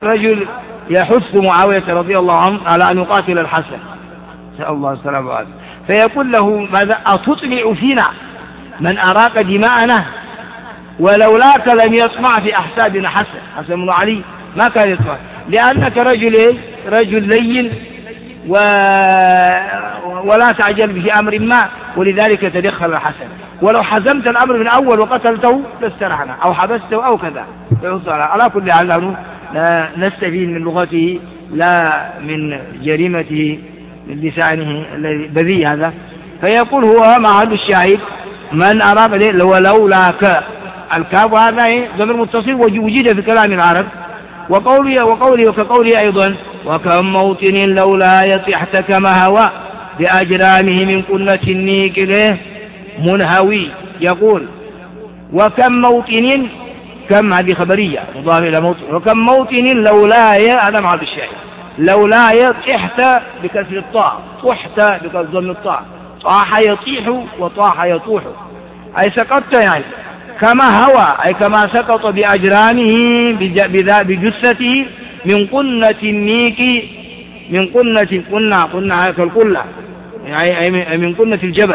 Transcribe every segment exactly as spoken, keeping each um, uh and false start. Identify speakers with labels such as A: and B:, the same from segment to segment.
A: رجل يحث معاوية رضي الله عنه على أن يقاتل الحسن، نسأل الله السلامة والعافية، فيقول له: ماذا أتطمع فينا من أراق دماءنا؟ ولولاك لم يطمع في أحسابنا حسن حسن بن علي، ما كان يطمع، لأنك رجل إيه؟ رجل لين و... ولا تعجل في أمر ما، ولذلك تدخل الحسن. ولو حزمت الأمر من أول وقتلته لاسترحنا أو حبسته أو كذا. على كل حال نستفيد من لغته لا من جريمته من لسانه البذيء هذا. فيقول هو محل الشاهد من أراد ولولاك، الكاف هذا ضمير متصل وجد في كلام العرب. وقوله وقوله وكقوله أيضا: وكم موطن لولا يطحت كما هوى بأجرامه من قلة النيك له منهوي. يقول: وكم موطن، كم هذه خبرية مضاف إلى موطن، وكم موطن لولاي، هذا مع الشاهد، لولاي طحت بكسر الطاء، طحت بكسر ضم الطاء، طاح يطيح وطاح يطوح، أي سقطت يعني كما هوى، أي كما سقط بأجرامه بجثته من قنة النيك، من قنة قنة قنة كالقلة يعني من قنة الجبل،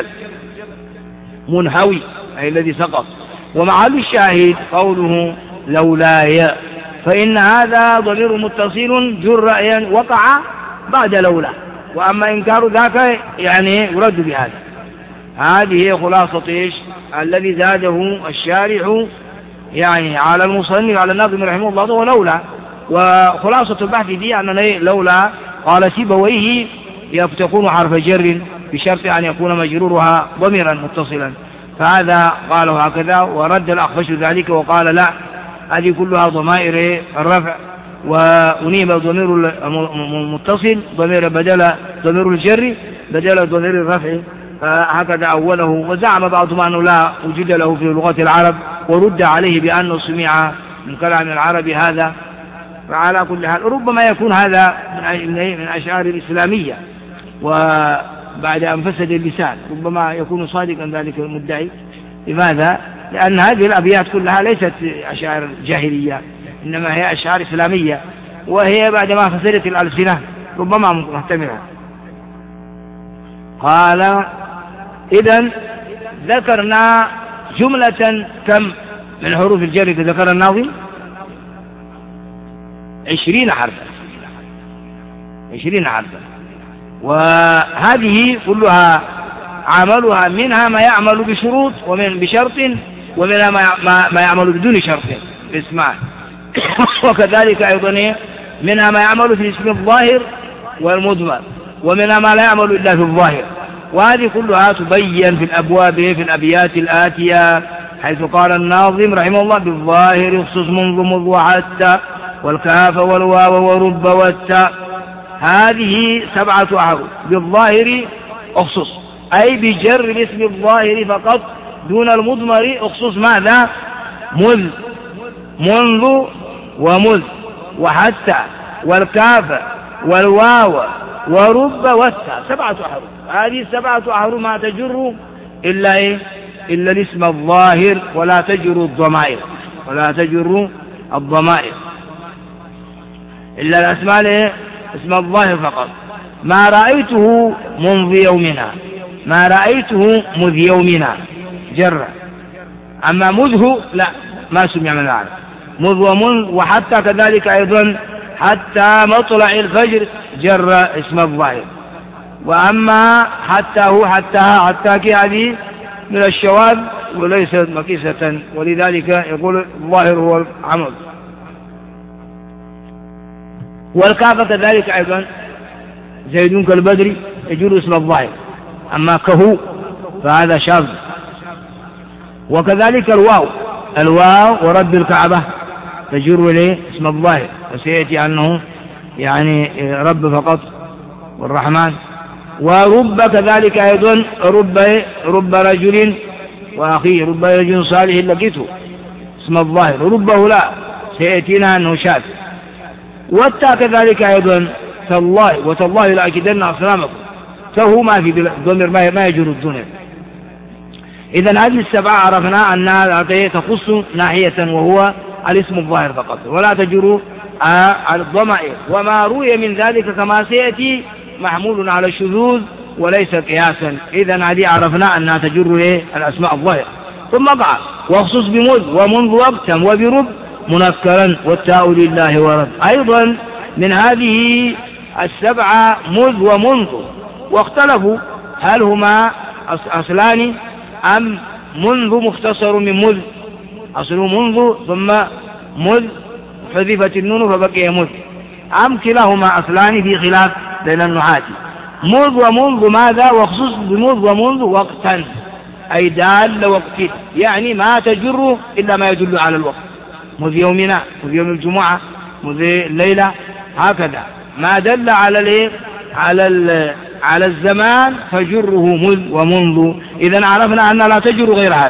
A: منهوي أي الذي سقط. ومعال الشاهد قوله لولاي، فإن هذا ضمير متصل جر وقع بعد لولا، وأما إنكار ذاك يعني يرد بهذا. هذه هي خلاصة إيش الذي زاده الشارح يعني على المصنف على الناظم رحمه الله ولولا. وخلاصة البحث دي أن لولا قال سيبويه تكون حرف جر بشرط أن يكون مجرورها ضميرا متصلا، فهذا قاله هكذا. ورد الأخفش ذلك وقال: لا، هذه كلها ضمائر الرفع، وأنيب ضمير المتصل ضمير بدل ضمير الجر بدل ضمير الرفع، فهكذا أوله. وزعم بعضهم أنه لا وجود له في لغة العرب، ورد عليه بأنه سمع من كلام العرب هذا. فعلى كل حال ربما يكون هذا من أشعار الإسلامية، وبعد أن فسد اللسان ربما يكون صادقا ذلك المدعي. لماذا؟ لأن هذه الأبيات كلها ليست أشعار جاهلية، إنما هي أشعار إسلامية، وهي بعدما فسدت الألسنة ربما محتملة. قال: إذن ذكرنا جملة كم من حروف الجر ذكر الناظم؟ عشرين حرفا، عشرين حرفا، وهذه كلها عملها منها ما يعمل بشروط ومن بشرط، ومنها ما ما يعمل بدون شرط اسمع. وكذلك أيضا منها ما يعمل في الاسم الظاهر والمضمر، ومنها ما لا يعمل إلا في الظاهر. وهذه كلها تبين في الأبواب في الأبيات الآتية، حيث قال الناظم رحمه الله: بالظاهر اخصص منذ مذ وحتى والكاف والواو ورب والتاء. هذه سبعة أحرف. بالظاهر اخصص أي بجر الاسم الظاهر فقط دون المضمر. اخصص ماذا؟ مذ، منذ ومذ وحتى والكاف والواو ورب والتاء، سبعة أحرف. هذه السبعة أحرف ما تجر إلا إيه؟ إلا الاسم الظاهر، ولا تجر الضمائر، ولا تجر الضمائر إلا الأسماء إيه؟ اسم الظاهر فقط. ما رأيته منذ يومنا، ما رأيته مذ يومنا جر. أما مذه لا، ما سمع من العالم. مذ ومنذ وحتى كذلك أيضا، حتى مطلع الفجر جر اسم الظاهر. وأما حتى هو حتى حتى كي هذه من الشواذ وليست مقيسة، ولذلك يقول الظاهر هو العمل. والكاف كذلك أيضا، زيد كالبدر يجر اسم الظاهر، أما كهو فهذا شاذ. وكذلك الواو، الواو ورب الكعبة تجر له اسم الظاهر، وسيأتي أنه يعني رب فقط والرحمن. ورب كذلك أيضا، رب رب رجل وأخيه، رب رجل صالح لقيته اسم الظاهر، ربه لا، سيأتينا أنه شاذ. والتاء كذلك أيضا، تالله وتالله لأكيدن أصنامكم، فهو ما في ضمير ما يجر الضمير. إذن هذه السبعة عرفنا أنها تخص ناحية وهو الاسم الظاهر فقط، ولا تجر على الضمائر، وما روي من ذلك كما سيأتي محمول على الشذوذ وليس قياسا. إذن هذه عرفنا أنها تجر إيه؟ الأسماء الظاهرة. ثم قال واخصص بمذ ومنذ وقتا وبرب منكرا والتاء لله ورد. أيضا من هذه السبعة مذ ومنذ، واختلفوا هل هما أصلان أم منذ مختصر من مذ، أصله منذ ثم مذ حذفت النون فبقي مذ، أم كلاهما أصلان في خلاف بين النحاة. مذ ومنذ ماذا؟ واخصص بمذ ومنذ وقتا، أي دال وقت، يعني ما تجر إلا ما يدل على الوقت، مذ يومنا، مذ يوم الجمعة، مذ الليلة، هكذا ما دل على الايه على على الزمان فجره مذ ومنذ. إذن عرفنا أن لا تجر غير هذا.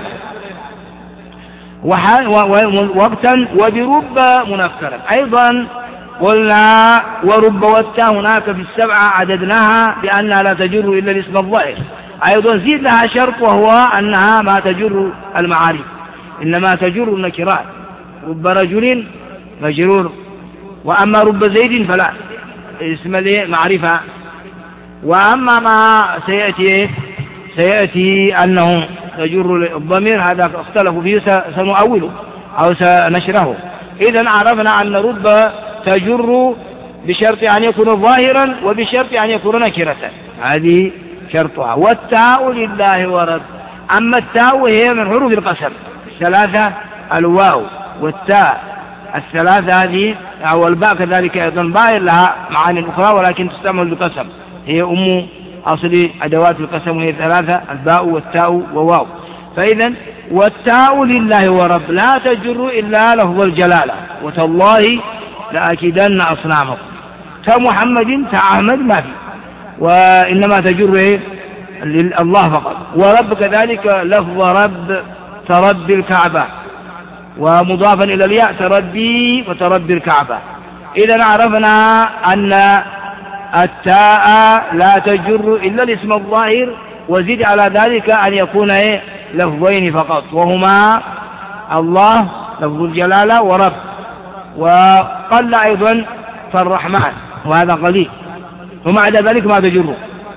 A: وقتا وبرب منكرا. أيضا قلنا ورب والتاء هناك في السبعة عددناها بأنها لا تجر إلا الاسم الظاهر. أيضا زيد لها شرط وهو أنها ما تجر المعارف، إنما تجر النكرات. رب رجل مجرور، وأما رب زيد فلا، اسم معرفة. وأما ما سيأتي سيأتي أنه تجر الضمير هذا اختلفوا فيه سنؤوله أو سنشره. إذن عرفنا أن رب تجر بشرط أن يكون ظاهرا وبشرط أن يكون نكرة، هذه شرطها. والتاء لله ورد. أما التاء هي من حروف القسم الثلاثة، الواو والتاء الثلاثة هذه، أو الباء كذلك أيضا، باء لها معاني أخرى ولكن تستعمل بالقسم، هي أم أصل أدوات القسم، وهي ثلاثة، الباء والتاء وواو. فإذا والتاء لله ورب لا تجر إلا لفظ الجلالة، وتالله لأكيدن أصنامكم. تا محمد تا أحمد ما في، وإنما تجر إيه؟ الله فقط. ورب كذلك لفظ رب، تربي الكعبة، ومضافا إلى الياء تربي وتربي الكعبة. إذا عرفنا أن التاء لا تجر إلا الاسم الظاهر، وزد على ذلك أن يكون إيه؟ لفظين فقط، وهما الله لفظ الجلالة ورب. وقل أيضا فالرحمن، وهذا قليل، ومع ذلك ما تجر.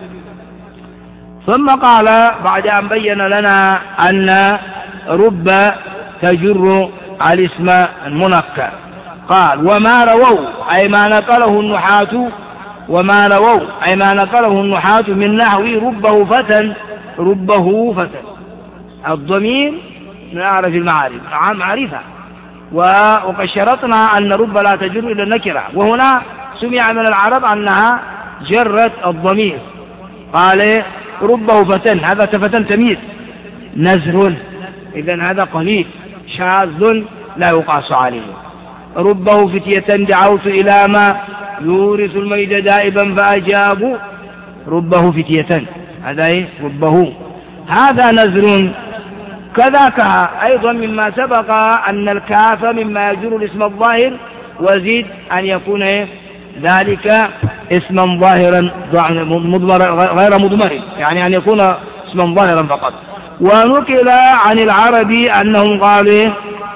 A: ثم قال بعد أن بين لنا أن رب تجر الاسم المنكر، قال وما رووا أي ما نقله النحاة، وما رووا أي ما نقله النحاة من نحو ربه فتى، ربه فتى. الضمير من أعرف المعارف معرفة، وقد شرطنا أن رب لا تجر إلى النكرة، وهنا سمع من العرب أنها جرت الضمير. قال ربه فتى، هذا فتى تمييز، نزر، إذن هذا قليل شاذ لا يقاس عليه. ربه فتية دعوت إلى ما يورث الميد دائبا فأجابوا، ربه فتية، هذا إيه؟ ربه، هذا نزر. كذاك أيضا مما سبق أن الكاف مما يجر الاسم الظاهر، وزيد أن يكون إيه؟ ذلك اسما ظاهرا غير مضمر، يعني أن يكون اسما ظاهرا فقط. ونقل عن العرب أنهم قالوا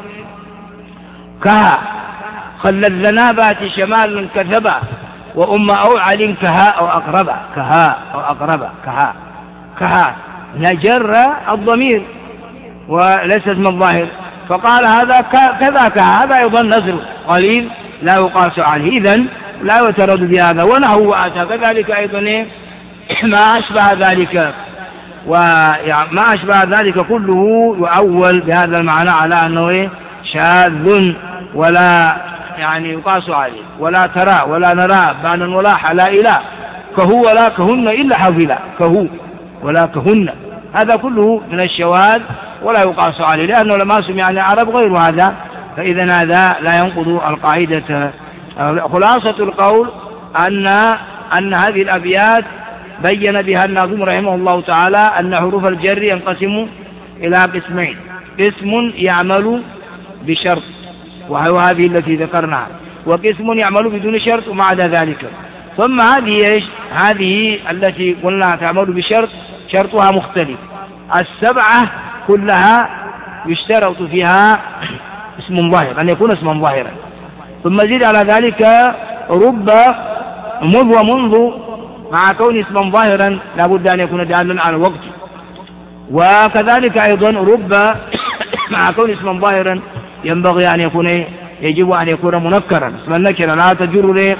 A: كها خل الذنابات شمال كثبا، وأم أوعل كها أو أقربا، كها أو أقربا، كها كها نجر الضمير وليس اسم الظاهر، فقال هذا كذا كها، هذا أيضا نزر قليل لا يقاس عليه، إذن لا يترد بهذا. ونحو وأتى كذلك أيضا ما أشبه ذلك، وما أشبه ذلك كله يؤول بهذا المعنى على أنه شاذ ولا يعني يقاس عليه. ولا ترى ولا نرى بانا ولا حلا إله، كهو ولا كهن إلا حفلا، كهو ولا كهن، هذا كله من الشواذ ولا يقاس عليه، لأنه لما سمع عن العرب غير هذا، فإذا هذا لا ينقض القاعدة. خلاصة القول أن أن هذه الأبيات بين بها الناظم رحمه الله تعالى أن حروف الجر ينقسم إلى قسمين: قسم يعمل بشرط وهو هذه التي ذكرناها، وقسم يعمل بدون شرط ومع ذلك. ثم هذه هذه التي قلنا تعمل بشرط شرطها مختلف. السبعة كلها يشترط فيها اسم ظاهر، أن يكون اسما ظاهرا. ثم زيد على ذلك رب مذ ومنذ مع كون اسما ظاهرا لا بد أن يكون دالا على الوقت، وكذلك أيضا رب مع كون اسما ظاهرا ينبغي أن يكون يجب أن يكون منكرا، اسم النكرة لا تجر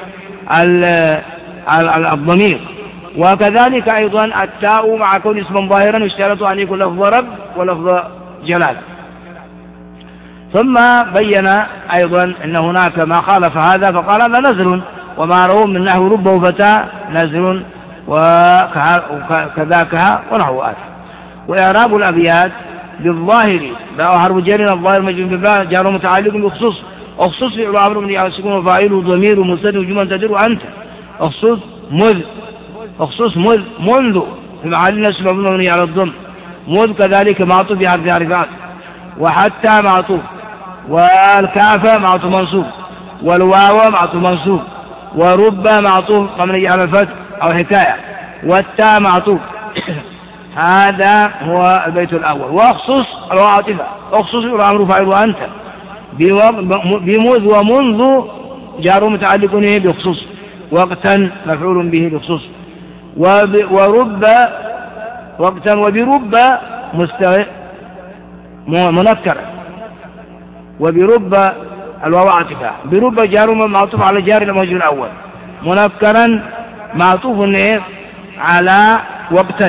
A: الضمير. وكذلك أيضا التاء مع كون اسما ظاهرا يشترط أن يكون لفظ رب ولفظ جلال. ثم بين أيضا أن هناك ما خالف هذا فقال هذا نزل، وما رووا من نحو رب وفتاة نزل وكذاكها ونحو آت. وإعراب الأبيات بالظاهر باء حرف جر الظاهر مجرور بالباء جار متعلق بخصوص، اخصص فعل امر من على السكون وفاعله ضمير مستتر وجمل تدر أنت، اخصص مذ اخصص مذ منذ في محل نصب مبني على الضم، مذ كذلك معطوف بحرف عرفات، وحتى معطوف، والكاف معطوف منصوب، والواو معطوف منصوب، ورب معطوف مبني على الفتح أو حكاية، والتاء معطوف. هذا هو البيت الأول. واخصص العاطفة، اخصص الأمر فاعل أنت، بمذ ومنذ جار متعلق به بخصوص، وقتا مفعول به بخصوص، ورب وقتا وبرب مستوى منكر، وبرب الواو عاطفة، برب جار معطوف على جار الموجود الأول، منكرا معطوف على وقتا،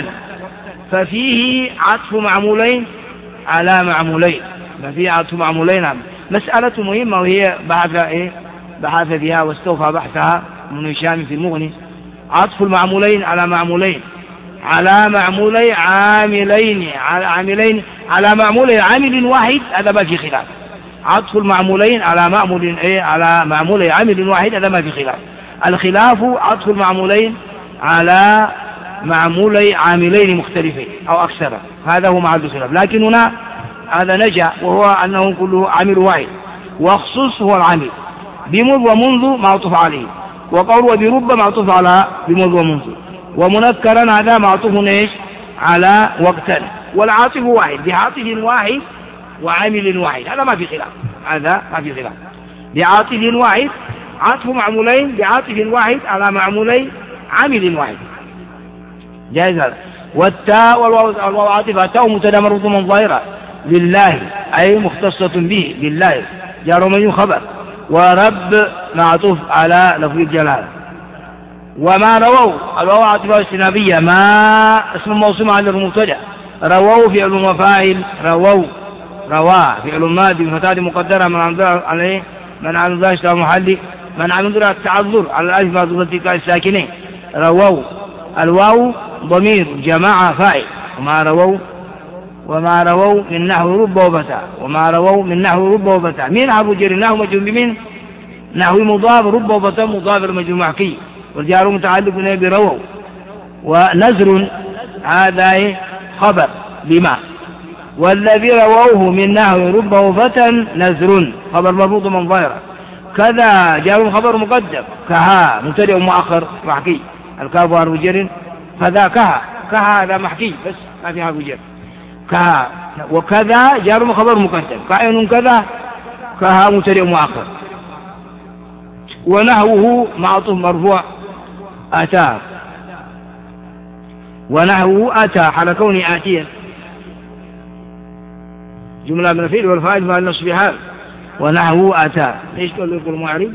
A: ففيه عطف معمولين على معمولين، ففيه عطف معمولين. مسألة مهمة وهي بحث إيه بحث فيها واستوفى بحثها من هشام في المغني. عطف المعمولين على معمولين على معمولي عاملين على عاملين على معمولي عامل واحد، هذا ما في خلاف. عطف المعمولين على معمول إيه على معمولي عامل واحد، هذا ما في خلاف. الخلاف عطف المعمولين على معمولي عاملين مختلفين أو أكثر، هذا هو محل الخلاف. لكن هنا هذا نجا وهو أنه كله عامل واحد، واخصص هو العامل، بمذ ومنذ معطوف عليه، وقول وبرب معطوف على بمذ ومنذ، ومنكرا هذا معطوف ايش على وقتا، والعاطف واحد بعاطف واحد وعامل واحد، هذا ما في خلاف، هذا ما في خلاف. بعاطف واحد عطف معمولين بعاطف واحد على معمولي عامل واحد، جائز هذا. والتاء والواو عاطفة، تاء مبتدا مرفوع من ظاهرة لله أي مختصة به لله جار ومجرور خبر، ورب معطوف على لفظ الجلالة. وما رووا الواو عاطفة استنابية، ما اسم موصول على المبتدا، رووا فعل وفاعل، رووا روا فعل ماضي بفتاة مقدرة من عن عليه من عن ذلك محلي من عن ذلك التعذر على الألف معذورة الساكنين، رووا الواو ضمير جماعة فاعل، وما رووا وما رووا من نحو رب وفتاة، وما رووا من نحو رب وفتاة من حرف جر نحو مجرور بمن نحو مضاف، رب وفتاة مضاف المجرور محكي، والجار متعلق برووا. ونزر هذا خبر بما، والذي رووه من نحو رب وفتاة نزر خبر مرفوع من ظاهرة، كذا جار خبر مقدم، كها مبتدأ مؤخر محكي، الكاف حرف جر، كذا كها كها هذا محكي بس ما في حرف جر، كها. وكذا جار خبر مقدم، كائن كذا كها مبتدأ مؤخر. ونحوه معطوف مرفوع أتى، ونحوه أتى حال كونه آتيا، جملة من الفعل والفاعل مع النصب حال، ونحوه أتى. ليش تقول لكم المعرب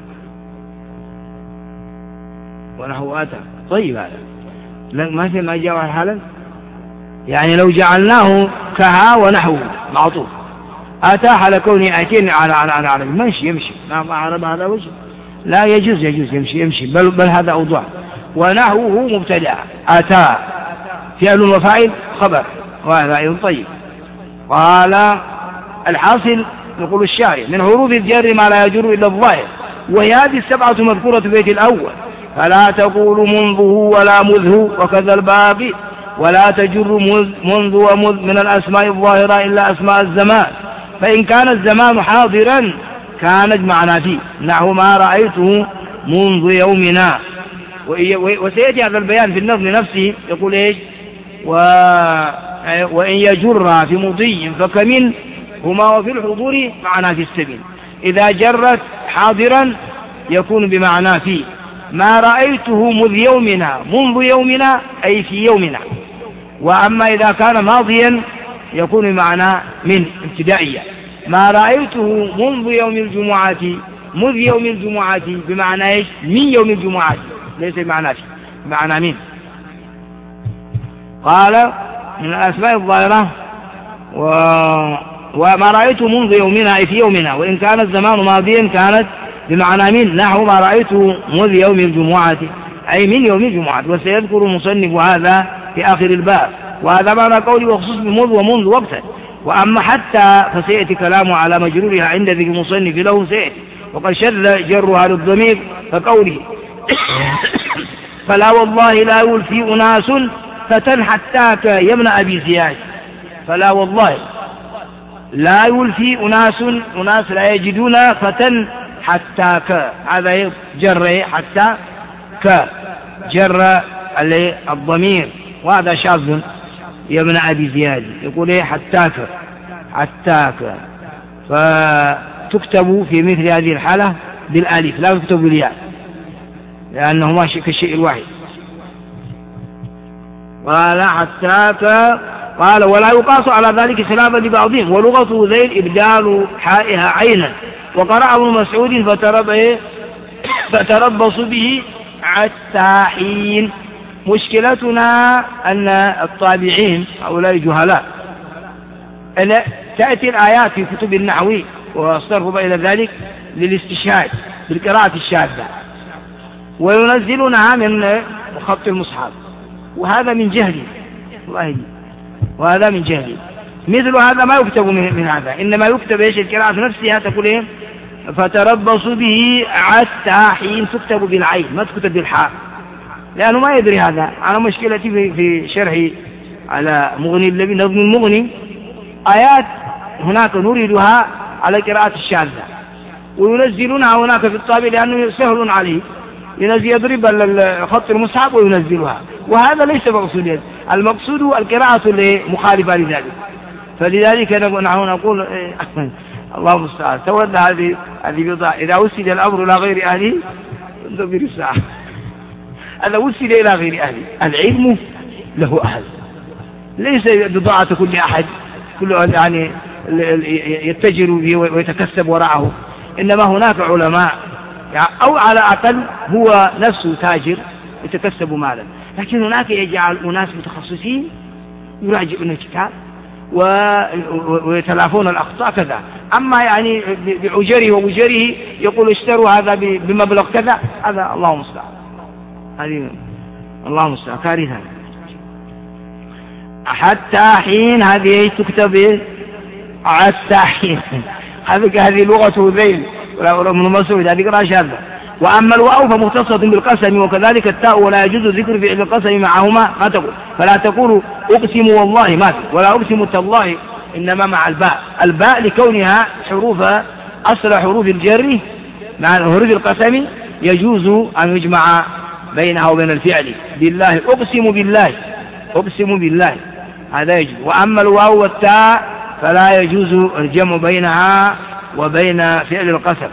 A: ونحوه أتى؟ طيب هذا ما في ما جاء حالا، يعني لو جعلناه كها ونحوه معطوف أتى حال كونه آتيا على على على على ماشي يمشي، ما عرب هذا وجه لا يجوز يجوز يمشي يمشي بل بل هذا أوضح. ونحوه مبتدأ، أتى فعل وفاعل خبر، وهذا أيضا طيب. قال الحاصل نقول الشاعر من حروف الجر ما لا يجر إلا الظاهر، وهي هذه السبعة مذكورة في البيت الأول، فلا تقول منذه ولا مذه وكذا الباقي، ولا تجر منذ ومذ من الأسماء الظاهرة إلا أسماء الزمان، فإن كان الزمان حاضرا كان اجمعنا فيه، نحو ما رأيته منذ يومنا. وسيأتي هذا البيان في النظم نفسه، يقول إيش و... وإن يجر في مضي فكمن هما وفي الحضور معنا في السبيل، إذا جرت حاضرا يكون بمعنى في. ما رأيته مذ يومنا منذ يومنا أي في يومنا. وأما إذا كان ماضيا يكون بمعنى من ابتدائية. ما رأيته منذ يوم الجمعة مذ يوم الجمعة بمعنى إيش؟ من يوم الجمعة، ليس بمعنى في، بمعنى من. قال من الأسماء الظاهرة و... وما رأيته منذ يومنا أي في يومنا، وإن كان الزمان ماضيا كانت بمعنى من، نحو ما رأيته منذ يوم الجمعة أي من يوم الجمعة. وسيذكر المصنف هذا في آخر الباب، وهذا معنى قولي وخصوص بمنذ ومنذ وقتا. وأما حتى فسيأتي كلامه على مجرورها عند ذي المصنف له سيأتي. وقد شذ جرها للضمير كقوله فلا والله لا يلفي أناس فتى حتاك يا ابن أبي زياد. فلا والله لا يلفي أناس، أناس لا يجدون فتى حتاك، هذا جر حتى ك جر الضمير، وهذا شاذ يا ابن أبي زياد. يقول ايه حتاك حتاك، فتكتب في مثل هذه الحالة بالالف لا تكتب بالياء لأنهما كالشيء الواحد. قال حتاك، قال ولا يقاس على ذلك خلافا لبعضهم، ولغته ذيل إبدال حائها عينا. وقرأ ابن مسعود فترب فتربص به حتى حين. مشكلتنا أن الطابعين هؤلاء جهلاء، أن تأتي الآيات في كتب النحو والصرف إلى ذلك للاستشهاد بالقراءة الشاذة، وينزلونها من خط المصحف، وهذا من جهل والله، وهذا من جهل. مثل هذا ما يكتب من, من هذا، إنما يكتب إيش القراءة نفسها تقول إيه فتربص به حتى حين، تكتب بالعين ما تكتب بالحاء، لأنه ما يدري هذا. أنا مشكلتي في, في شرحي على مغني الذي نظم المغني آيات هناك نريدها على قراءة الشاذة، وينزلونها هناك في الطابع لأنه سهل عليه، ينزل يضرب خط المصحف وينزلها، وهذا ليس مقصود. المقصود القراءة المخالفة لذلك. فلذلك نحن نقول الله المستعان تولى هذه هذه بضاعة. إذا وسل الأمر إلى غير أهله انتظر الساعة. هذا وسل إلى غير أهله، العلم له أهل، ليس بضاعة كل أحد كل يعني يتجر به ويتكسب وراءه، إنما هناك علماء أو على أقل هو نفسه تاجر يتكسب مالا، لكن هناك يجعل أناس متخصصين يراجعون الكتاب ويتلافون الأخطاء كذا. أما يعني بعجره وبجره يقول اشتروا هذا بمبلغ كذا، هذا الله المستعان، هذه الله المستعان كارثة. حتى حين هذه تكتب حتى حين، هذه لغة ذيل ولا من مسعود هذه قراءة شاذة. وأما الواو فمختصة بالقسم، وكذلك التاء ولا يجوز ذكر فعل القسم معهما ما تقول، فلا تقول أقسم والله ما ولا أقسم تالله، إنما مع الباء، الباء لكونها حروف أصل حروف الجر مع حروف القسم يجوز أن يجمع بينها وبين الفعل. بالله أقسم بالله، أقسم بالله هذا يجوز. وأما الواو والتاء فلا يجوز الجمع بينها وبين فعل القسم.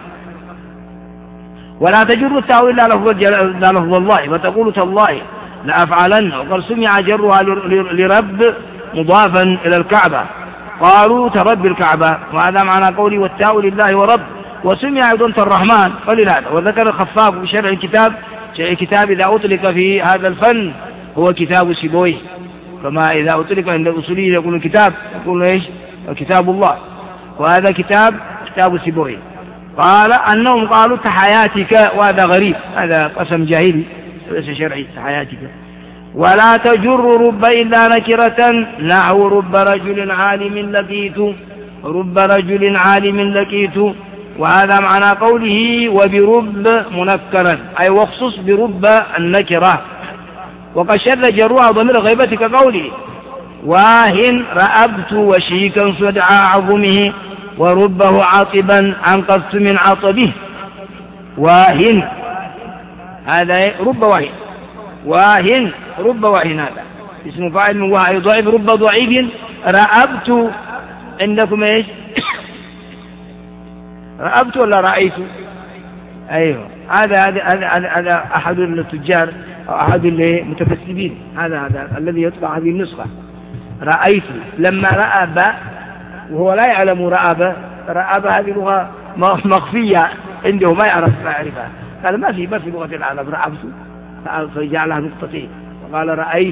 A: ولا تجر التاء إلا لفظ الله، وتقول تالله لأفعلن. وقد سمع جرها لرب مضافا إلى الكعبة، قالوا ترب الكعبة، وهذا معنى قولي والتاء لله ورب. وسمع أيضا الرحمن فللهذا. وذكر الخفاف في شرع الكتاب، شرع الكتاب إذا أطلق في هذا الفن هو كتاب سيبويه، كما إذا أطلق عند الأصوليين يقول الكتاب يقول إيش كتاب الله، وهذا كتاب كتاب سيبويه. قال أنهم قالوا تحياتك، وهذا غريب، هذا قسم جاهلي ليس شرعي تحياتك. ولا تجر رب إلا نكرة، نحو رب رجل عالم لقيت، رب رجل عالم لقيت. وهذا معنى قوله وبرب منكرا، أي واخصص برب النكرة. وقد شذ جرها ضمير غيبة كقوله واهن رأبت وشيكا صدع عظمه، وربه عاطبا أنقذت من عطبه. واهن هذا رب واهن، واهن رب واهن هذا اسم فاعل من واه ضعيف، رب ضعيف. رأبت عندكم ايش رأبت ولا رأيت؟ أيوه، هذا هذا هذا هذا أحد التجار أو أحد المتكسبين، هذا هذا الذي يطبع هذه النسخة. رأيت لما رأب وهو لا يعلم رأب، رأب هذه لغة مخفية عنده ما يعرف ما يعرفها، قال ما في ما في لغة العرب رأبت، فجعلها نقطتين وقال رأيت.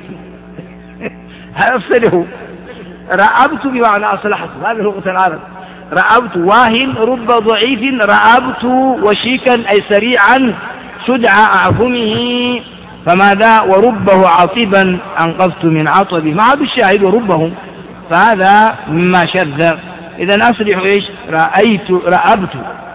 A: هذا أفسده. رأبت بمعنى أصلحت، هذه لغة العرب. رأبت واهن رب ضعيف، رأبت وشيكا أي سريعا سدع أعظمه، فماذا وربه عطبا أنقذت من عطبه، ما عاد الشاهد وربه، فهذا مما شذ. إذن أصلح إيش؟ رأيت رأبت.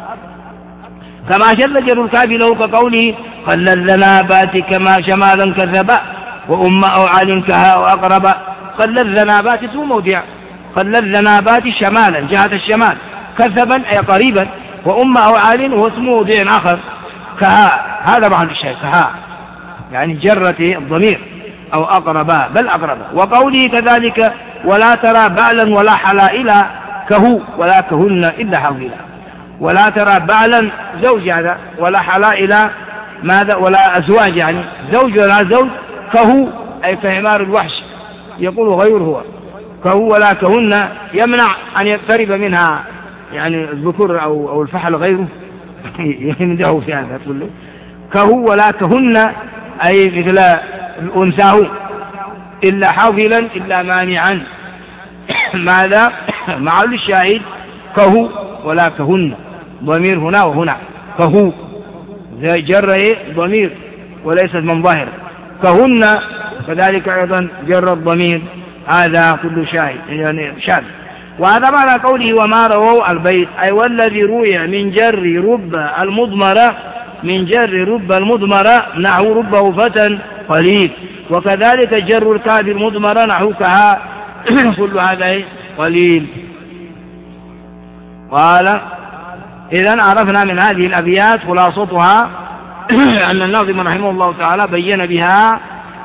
A: كما شذ جر الكافي له كقوله خلل لنا بات كما شمالا كذبا وأم أو عال كها وأقرب. خلل لنا بات اسم موضع، خلل لنا بات شمالا جهة الشمال، كذبا أي قريبا، وأم أو عال هو اسم موضع آخر كها، هذا معنى الشيء كها يعني جرة الضمير أو أقربا بل أقربا. وقوله كذلك ولا ترى بعلا ولا حلائلا كهو ولا كهن إلا حويلا، ولا ترى بعلا زوج هذا ولا حلائلا ماذا ولا أزواج يعني زوج ولا زوج، كهو أي كحمار الوحش يقول غير هو، كهو ولا كهن يمنع أن يقترب منها يعني الذكور أو, أو الفحل غيره يمدعه في هذا كله. كهو ولا كهن أي مثل الأنثى إلا حافلا إلا مانعا. ماذا مع الشاهد كهو ولا كهن، ضمير هنا وهنا، كهو زي جر ضمير وليست من ظاهر، كهن كذلك أيضا جر الضمير، هذا كل شاهد يعني شاذ. وهذا معنى قوله وما رووا البيت، أي والذي روي من جر رب المضمرة، من جر رب المضمرة نحو ربه فتى قليل، وكذلك جر الكاف المضمرة نحو كها كل هذا قليل. قال إذن عرفنا من هذه الأبيات خلاصتها أن الناظم رحمه الله تعالى بين بها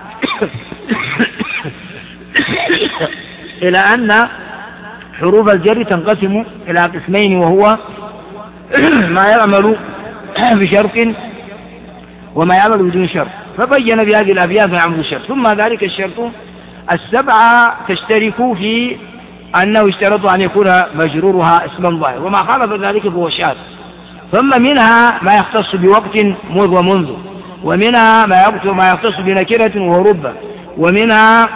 A: إلى أن حروف الجر تنقسم إلى قسمين، وهو ما يعمل بشرط وما يعمل بدون شرط، فبين بهذه الأبيات ما يعمل بشرط. ثم ذلك الشرط السبعة تشترك في أنه اشترط أن يكون مجرورها اسما ظاهر، وما خالف ذلك فهو شاذ. ثم منها ما يختص بوقت مذ ومنذ، ومنها ما يختص بنكرة وهو رب، ومنها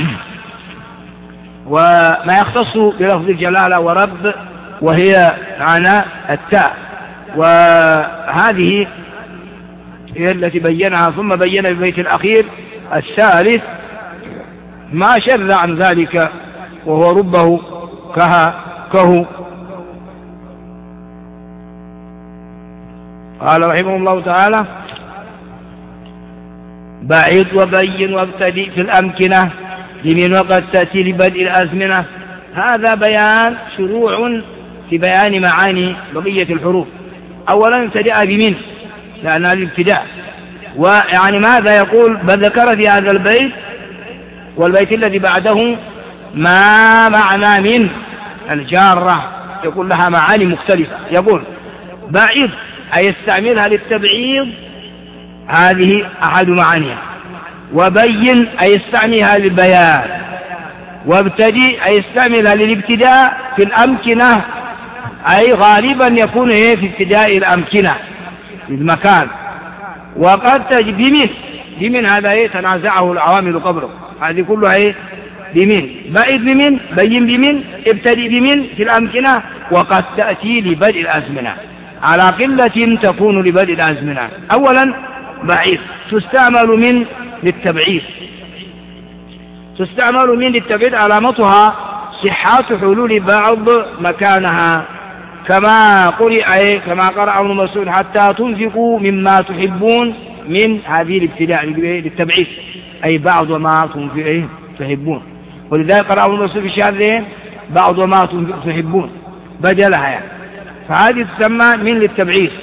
A: وما يختص بلفظ الجلالة ورب وهي معنى التاء، وهذه هي التي بينها. ثم بين بالبيت الأخير الثالث ما شذ عن ذلك وهو ربه كها كهو. قال رحمه الله تعالى بعيد وبين وابتدئ في الأمكنة لمن وقد تأتي لبدء الأزمنة. هذا بيان شروع في بيان معاني بقية الحروف. أولا ابتدأ بمن لأنها الابتداء، ويعني ماذا يقول بل ذكر في هذا البيت والبيت الذي بعده ما معنى من الجارة، يقول لها معاني مختلفة. يقول بعيد أي يستعملها للتبعيض، هذه أحد معانيها. وبين أي يستعملها للبيان، وابتدي أي يستعملها للابتداء في الأمكنة، أي غالبا يكون في ابتداء الأمكنة في المكان. وقد تجي بمن بمن هذا تنازعه العوامل قبله، هذه كلها بمن بعيد بمن بين بمن ابتدي بمن في الأمكنة. وقد تأتي لبدء الأزمنة على قلة تكون لبدء الأزمنة. أولا بعيد تستعمل من للتبعيد، تستعمل من للتبعيد علامتها صحة حلول بعض مكانها، كما قرئ كما قرأ ابن مسعود حتى تنفقوا مما تحبون، من هذه الابتداء للتبعيد أي بعض ما تحبون. ولذلك قرأ ابن مسعود في الشهادتين بعض ما تحبون بدلها يعني، فهذه تسمى من للتبعيد.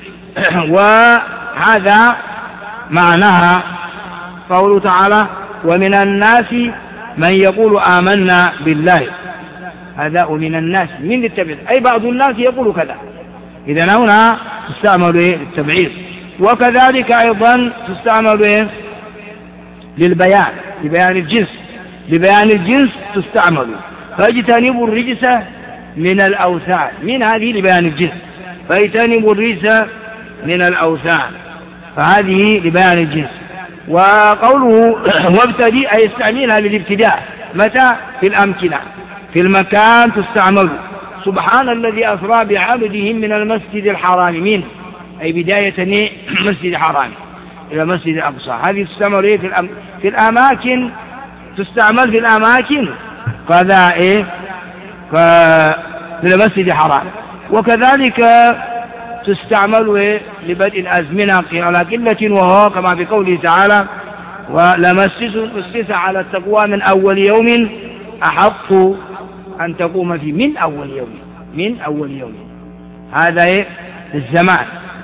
A: وهذا معناها قوله تعالى ومن الناس من يقول آمنا بالله، هذا ومن الناس من للتبعيد أي بعض الناس يقول كذا، إذا هنا تستعمل إيه؟ للتبعيض. وكذلك أيضا تستعمل إيه؟ للبيان، لبيان الجنس، لبيان الجنس تستعمل. فاجتنبوا الرجس من الأوثان، من هذه لبيان الجنس، فاجتنبوا الرجس من الأوثان، فهذه لبيان الجنس. وقوله وابتدي أي استعملها للابتداء، متى؟ في الأمكنة، في المكان تستعمل. سبحان الذي أسرى بعبده من المسجد الحرام، من أي بداية مسجد الحرام إلى مسجد الأقصى، هذه تستعمل إيه؟ في, الأم... في الأماكن، تستعمل في الأماكن كذا إيه؟ في المسجد الحرام. وكذلك تستعمل إيه؟ لبدء الأزمنة على قلة، وهو كما في قوله تعالى ولمسس على التقوى من أول يوم أحق أن تقوم فيه، من أول يوم، من أول يوم، هذا إيه؟ الزمان.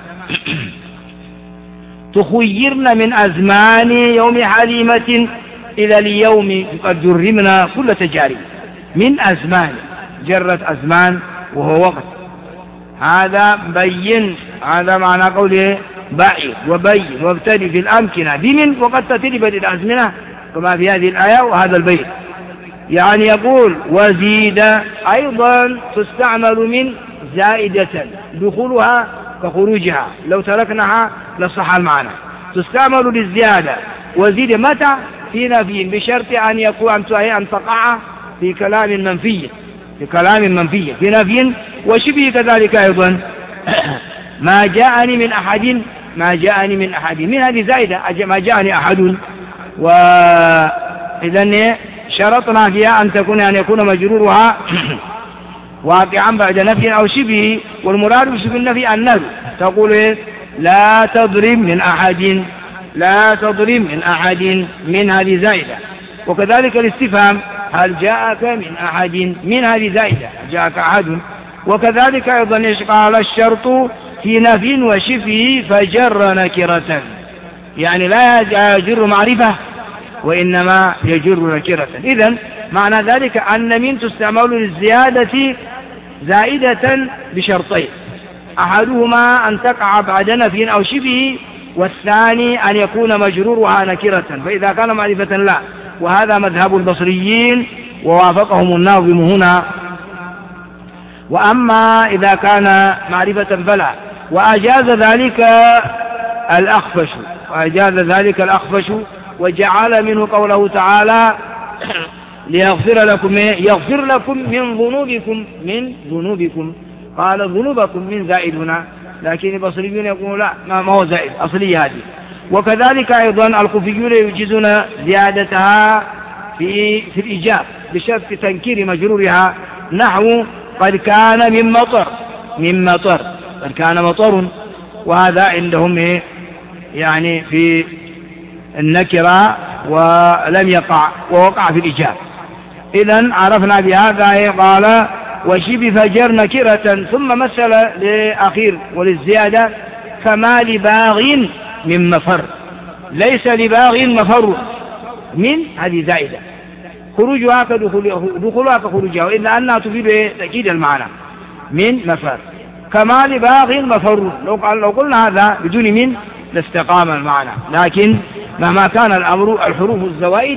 A: تخيرن من أزمان يوم حليمة إلى اليوم قد جرمنا كل تجارب، من أزمان، جرت أزمان وهو وقت، هذا بين، هذا معنى قوله بعيد وبين وابتدي في الأمكنة بمن، وقد تتلبت الأزمنة كما في هذه الآية وهذا البيت. يعني يقول وزيد أيضا تستعمل من زائدة، دخولها كخروجها، لو تركناها لصح المعنى. تستعمل للزيادة، وزيد متى؟ في نفي، بشرط أن يكون أن تقع في كلام منفي، في كلام منفي، في نفي وشبه كذلك أيضا. ما جاءني من أحد، ما جاءني من أحد، من هذه زائدة، ما جاءني أحد. وإذن شرطنا فيها أن تكون أن يكون مجرورها واقعا بعد نفي أو شبه، والمراد بشبه النفي النفي، تقول إيه؟ لا تضرب من أحد، لا تضرب من أحد، من هذه زائدة. وكذلك الاستفهام هل جاءك من أحد، من هذه زائدة، جاءك أحد. وكذلك أيضا قال الشرط في نفي وشبه فجر نكرة، يعني لا يجر معرفة وإنما يجر نكرة. إذن معنى ذلك أن من تستعمل للزيادة زائدة بشرطين، أحدهما أن تقع بعد نفي أو شبه، والثاني أن يكون مجرورها نكرة، فإذا كان معرفة لا. وهذا مذهب البصريين ووافقهم الناظم هنا. وأما إذا كان معرفة فلا. وأجاز ذلك الأخفش، وأجاز ذلك الأخفش وجعل منه قوله تعالى ليغفر لكم، يغفر لكم من ذنوبكم، من ذنوبكم، قال ذنوبكم من زائد هنا، لكن البصريون يقولون لا، ما هو زائد، أصلية هذه. وكذلك أيضا الكوفيون يجيزون زيادتها في في الإيجاب بشرط تنكير مجرورها، نحو قد كان من مطر، من مطر، قد كان مطر، وهذا عندهم إيه؟ يعني في النكرة ولم يقع، ووقع في الإيجاب. إذن عرفنا بهذا. قال وشبه فجر نكرة، ثم مثل لأخير وللزيادة فما لباغ من مفر، ليس لباغ مفر، من هذه زائدة، خروجها كدخولها كخروجها، وإلا أنها تفيد تأكيد المعنى، من مفر، كما لباغ مفر. لو لو قلنا هذا بدون من لاستقام المعنى، لكن مهما كان الأمر الحروف الزوائد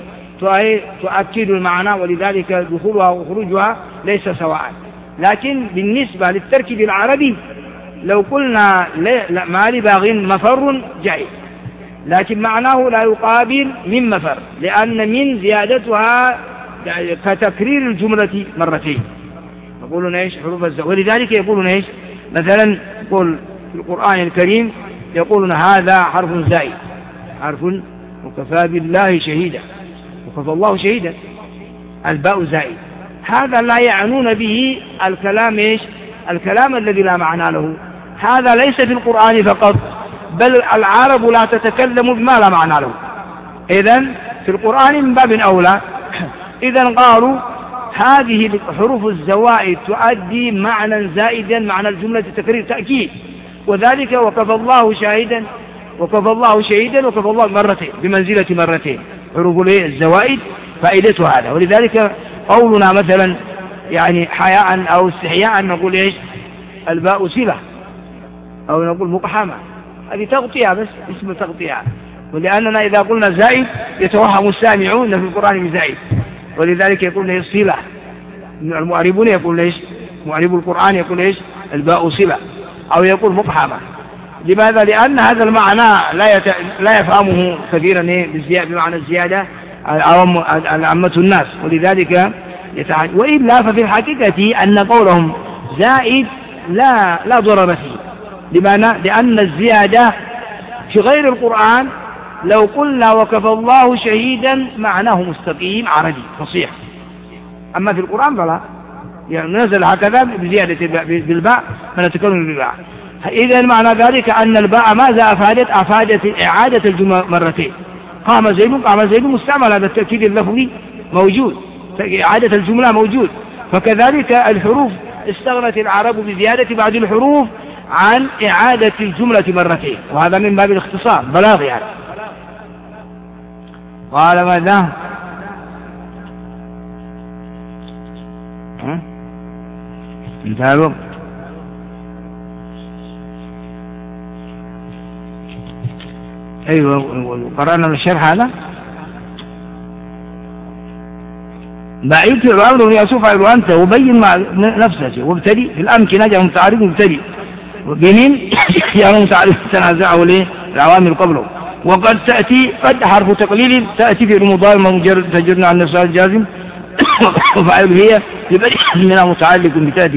A: تؤكد المعنى، ولذلك دخولها وخروجها ليس سواء. لكن بالنسبة للتركيب العربي لو قلنا ما لباغ مفر جائز، لكن معناه لا يقابل من مفر، لأن من زيادتها كتكرير الجملة مرتين. يقولون ايش؟ حروف الزوائد. ولذلك يقولون ايش؟ مثلا يقول في القرآن الكريم يقولون هذا حرف زائد، حرف وكفى بالله شهيدا، وكفى الله شهيدا، الباء زائد، هذا لا يعنون به الكلام ايش؟ الكلام الذي لا معنى له. هذا ليس في القرآن فقط، بل العرب لا تتكلم بما لا معنى له، إذن في القرآن من باب أولى. إذن قالوا هذه حروف الزوائد تؤدي معنى زائدا، معنى الجملة تكرير تأكيد، وذلك وكفى الله شاهدا، وكفى الله شهيدا، وكفى الله مرتين، بمنزلة مرتين حروف الزوائد فائدة هذا. ولذلك قولنا مثلا يعني حياء أو استحياء نقول إيش؟ الباء صلة، أو نقول مقحمة، هذه تغطية بس، اسم تغطية. ولأننا إذا قلنا زائد يتوهم السامعون في القرآن بزائد، ولذلك يقول له صلة. المعربون يقول ليش، معرب القرآن يقول ليش الباء صلة، أو يقول مقحمة. لماذا؟ لأن هذا المعنى لا يت... لا يفهمه كثيرا بمعنى الزيادة عامة الناس، ولذلك يتع... وإلا ففي الحقيقة أن قولهم زائد لا لا ضرر فيه. لماذا؟ لأن الزيادة في غير القرآن لو قلنا وكفى الله شهيدا معناه مستقيم عربي فصيح، أما في القرآن فلا، يعني نزل هكذا بزيادة بالباء فنتكلم بالباء. إذا معنى ذلك أن الباء ماذا أفادت؟ أفادت إعادة الجملة مرتين. قام زيد، قام زيد مستعمل، هذا التأكيد اللفظي موجود، إعادة الجملة موجود. فكذلك الحروف استغنت العرب بزيادة بعض الحروف عن إعادة الجملة مرتين، وهذا من باب الاختصار بلاغ يعني. قال ماذا؟ ها؟ انتهى الوقت. أيوة، قرأنا الشرح هذا. بعيد الأمر يسوف فعل أنت وبين مع نفسك وابتدي في الأمكنة جاء متعارض وابتدي بمن جاء متعارض تنازعه ليه العوامل قبله. وقد تأتي قد حرف تقليل تأتي في المضارع مجرد تجرنا عن نفسها الجازم وفعل هي لبدء منها متعلق بتأتي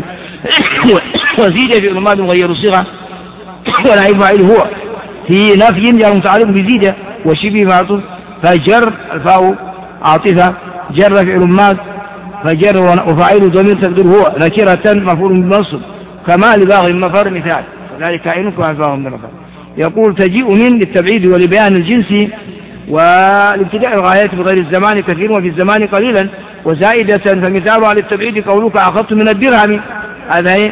A: وزيد في الماضي مغير الصيغة ولا يفعل هو في نفي جاء متعلق بزيدة وشبه معطوف فجر الفاء عاطفة جر فعل ماض فجر وفاعل ضمير تقدر هو نكرة مفعول بالمنصب كما لباغي المفر مثال ذلك كائن كما فاهم من المفر. يقول تجيء من للتبعيد ولبيان الجنس والابتداء الغايات بغير الزمان كثير وفي الزمان قليلا وزائدة فمثالها للتبعيد قولك أخذت من الدرهم، هذا هي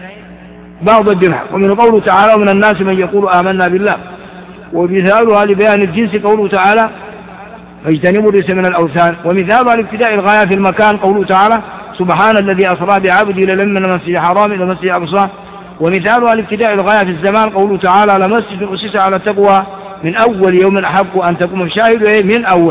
A: بعض الدرهم. ومن قوله تعالى ومن الناس من يقول آمنا بالله. ومثالها لبيان الجنس قوله تعالى فاجتنبوا الرجس من الأوثان. ومثالها لابتداء الغاية في المكان قوله تعالى سبحان الذي أسرى بعبده ليلا من المسجد الحرام إلى المسجد الأقصى. ومثالها لابتداء الغاية في الزمان قوله تعالى لمسجد أسس على التقوى من أول يوم أحق أن تقوم الشاهد من أول.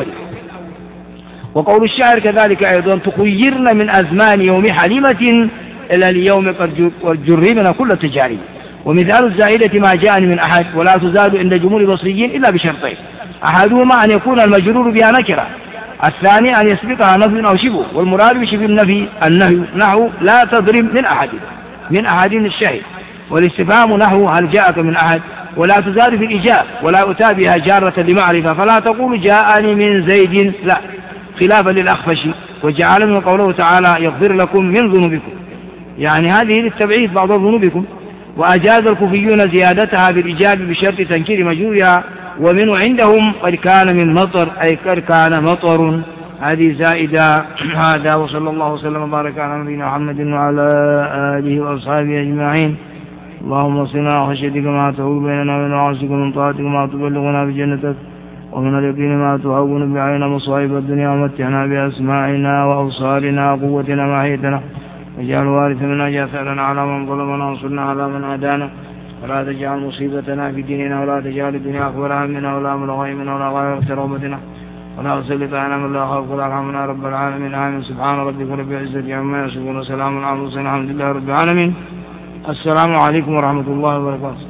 A: وقول الشاعر كذلك أيضا تخيرن من أزمان يوم حليمة إلى اليوم قد جربنا كل تجارب. ومثال الزائدة ما جاءني من أحد ولا تزال عند جمهور البصريين إلا بشرطين أحدهما أن يكون المجرور بها نكرة، الثاني أن يسبقها نفي أو شبه. والمراد بشبه النفي النهي نحو لا تضرب من أحد من أحد الشاهد، والاستفهام نحو هل جاءك من أحد. ولا تزال في الإجابة ولا أتى بها جارة لمعرفة فلا تقول جاءني من زيد لا، خلافا للأخفش. وجعل من قوله تعالى يغفر لكم من ذنوبكم، يعني هذه للتبعيد بعض ذنوبكم. وأجاز الكوفيون زيادتها بالإجابة بشرط تنكير مجرورها ومنه عندهم قد كان من مطر أي قد كان مطر، هذه زائدة. هذا وصلى الله وسلم وبارك على نبينا محمد وعلى آله وأصحابه أجمعين. اللهم اصلنا وخشيتك ما تحول بيننا وبين معاصيك ومن طاعتك ما تبلغنا بجنتك ومن اليقين ما تهون بعيننا مصائب الدنيا ومتعنا بأسماعنا وأبصارنا وقوتنا ما أحييتنا واجعل وارث منا جاثرنا على من ظلمنا وانصرنا على من عادانا ولا تجعل مصيبتنا في ديننا ولا تجعل الدنيا أكبر همنا ولا مبلغ علمنا ولا غاية رغبتنا ولا تسلط علينا من لا خافك ولا يرحمنا رب العالمين. آمين. سبحان ربك رب العزة عما يصفون وسلام على المرسلين الحمد لله رب العالمين. السلام عليكم ورحمة الله وبركاته.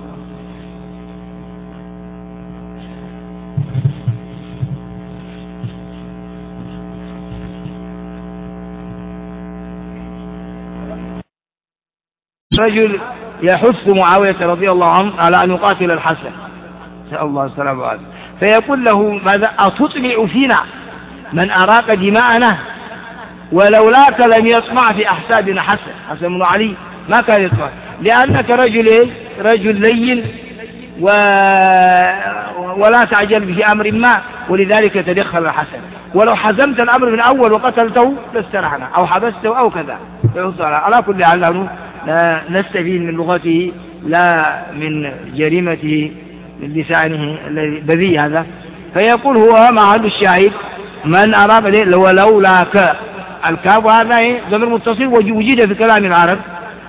A: رجل يحث معاوية رضي الله عنه على أن يقاتل الحسن نسأل الله السلامة والعافية، فيقول له ماذا أتطمع فينا من أراق دماءنا ولولاك لم يطمع في أحسابنا حسن حسن بن علي ما كان يطمع لأنك رجل إيه؟ رجل لين و... ولا تعجل في أمر ما ولذلك تدخل الحسن، ولو حزمت الأمر من أول وقتلته لاسترحنا أو حبسته أو كذا. على كل حال لا نستفيد من لغته لا من جريمته من لسانه الذي هذا. فيقول هو محل الشاهد من أراد ولولاك الكاف هذا ضمير متصل وجد في كلام العرب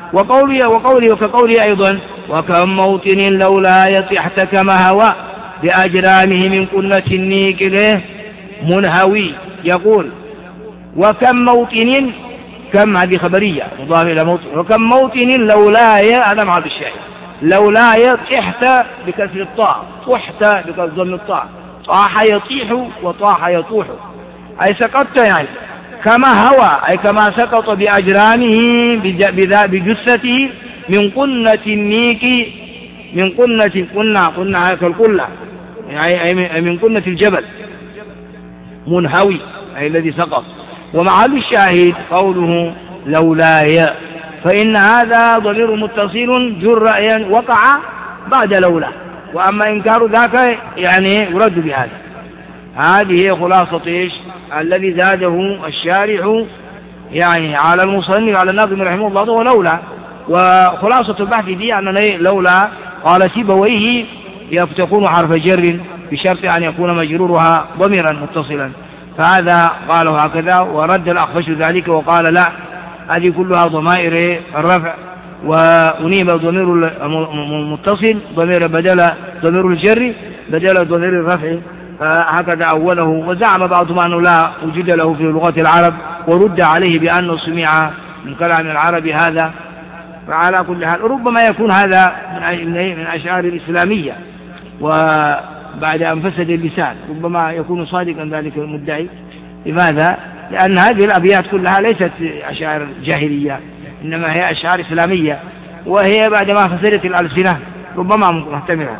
A: وقوله وقوله وكقوله أيضا وكم موطن لولا يطيحت كما هوى بأجرامه من قلة النيك له منهوي. يقول وكم موطن، كم هذه خبرية مضاف إلى موطن، وكم موطن لولاي، هذا مع الشاهد، لولاي طحت بكسر الطاء، طحت بكسر الطاء، طاح يطيح وطاح يطوح، أي سقطت يعني كما هوى، أي كما سقط بأجرامه بجثته من قنة النيك، من قنة قنة قنة كالقلة يعني من قنة الجبل منهوي أي الذي سقط. ومعال الشاهد قوله لولاي، فإن هذا ضمير متصل جر وقع بعد لولا، وأما إنكار ذاك يعني يرد بهذا. هذه هي خلاصة إيش الذي زاده الشارح يعني على المصنف على الناظم رحمه الله ولولا. وخلاصة البحث دي أن لولا قال سيبويه تكون حرف جر بشرط أن يكون مجرورها ضميرا متصلا، فهذا قاله هكذا. ورد الأخفش ذلك وقال لا، هذه كلها ضمائر الرفع، وأنيب ضمير المتصل ضمير بدل ضمير الجر بدل ضمير الرفع، فهكذا أوله. وزعم بعضهم أنه لا وجود له في لغة العرب، ورد عليه بأنه سمع من كلام العرب هذا. فعلى كل حال ربما يكون هذا من أشعار الإسلامية، وبعد أن فسد اللسان ربما يكون صادقا ذلك المدعي. لماذا؟ لأن هذه الأبيات كلها ليست أشعار جاهلية، إنما هي أشعار إسلامية، وهي بعدما فسدت الألسنة ربما محتملة.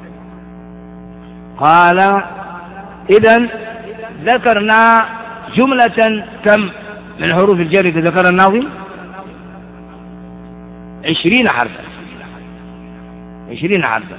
A: قال إذن ذكرنا جملة كم من حروف الجر ذكر الناظم؟ عشرين حرفا، عشرين حرفا،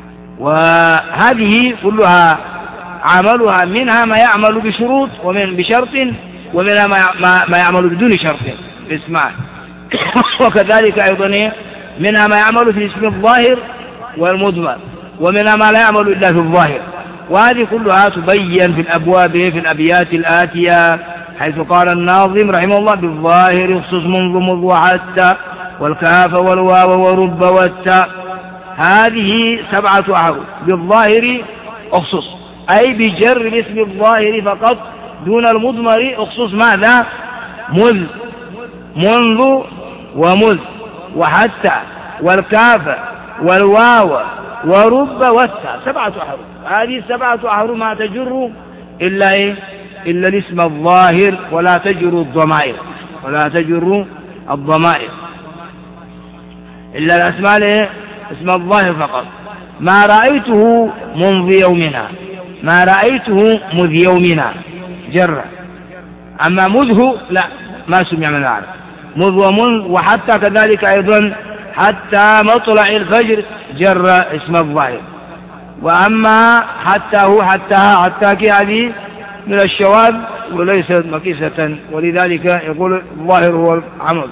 A: وهذه كلها عملها منها ما يعمل بشروط ومن بشرط، ومنها ما ما يعمل بدون شرط باسمان، وكذلك أيضا منها ما يعمل في الاسم الظاهر والمضمر، ومنها ما لا يعمل إلا في الظاهر. وهذه كلها تبين في الأبواب في الأبيات الآتية، حيث قال الناظم رحمه الله بالظاهر يخصص منذ مذ وحتى والكاف والواو ورب والتاء. هذه سبعة أحرف بالظاهر اخصص، أي بجر باسم الظاهر فقط دون المضمر اخصص ماذا؟ مذ، منذ ومذ وحتى والكاف والواو ورب والتاء، سبعة أحرف. هذه سبعة أحرف ما تجر إلا إيه؟ إلا الاسم الظاهر، ولا تجر الضمائر، ولا تجر الضمائر إلا الأسماء إيه؟ اسم الظاهر فقط. ما رأيته منذ يومنا، ما رأيته مذ يومنا جر، أما مذه لا ما سمع من العرب، مذ ومنذ وحتى كذلك أيضا حتى مطلع الفجر جر اسم الظاهر. وأما حتى هو حتى حتى كي هذه من الشواذ وليست مكيسة، ولذلك يقول الظاهر هو العمل.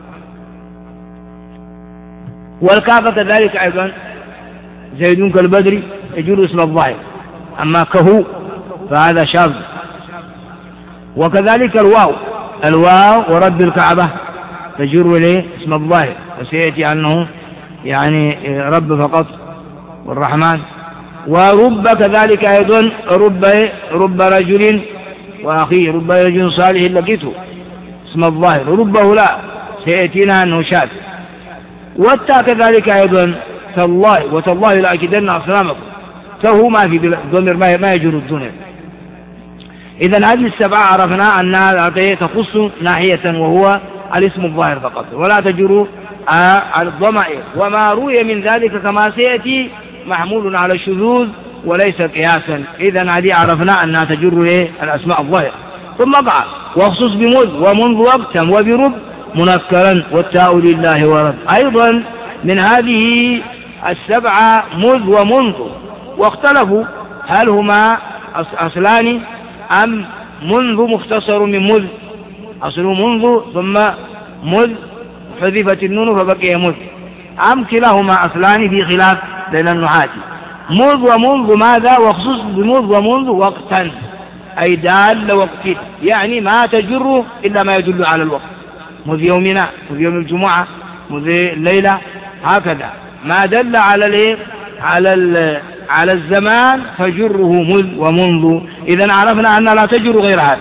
A: والكاف كذلك أيضا زيد كالبدر يجر اسم الظاهر، أما كهو فهذا شاذ. وكذلك الواو، الواو ورب الكعبة تجر له اسم الظاهر، وسيأتي أنه يعني رب فقط والرحمن. ورب كذلك أيضا رب رب رجل وأخيه، رب رجل صالح لقيته اسم الظاهر، ربه لا سيأتينا أنه شاذ. والتاء كذلك أيضا تالله وتالله لأكيدن أصنامكم، فهو ما في ضمير ما يجر الضمير. إذن هذه السبعة عرفنا أنها تخص ناحية وهو الاسم الظاهر فقط، ولا تجر الضمائر. وما روي من ذلك كما سيأتي محمول على الشذوذ وليس قياسا. إذن هذه عرفنا أنها تجر الأسماء الظاهر. ثم قال واخصص بمذ ومنذ وقتا وبرب منكرا والتاء لله ورب. أيضا من هذه السبعة مذ ومنذ، واختلفوا هل هما أصلان أم منذ مختصر من مذ، أصله منذ ثم مذ حذفت النون فبقي مذ، أم كلاهما أصلان في خلاف بين النحاة. مذ ومنذ ماذا؟ واخصص بمذ ومنذ وقتا، أي دال وقت، يعني ما تجر إلا ما يدل على الوقت. مذ يومنا، مذ يوم الجمعة، مذ الليلة، هكذا ما دل على الايه على على الزمان فجره مذ ومنذ. إذا عرفنا أن لا تجر غير هذا.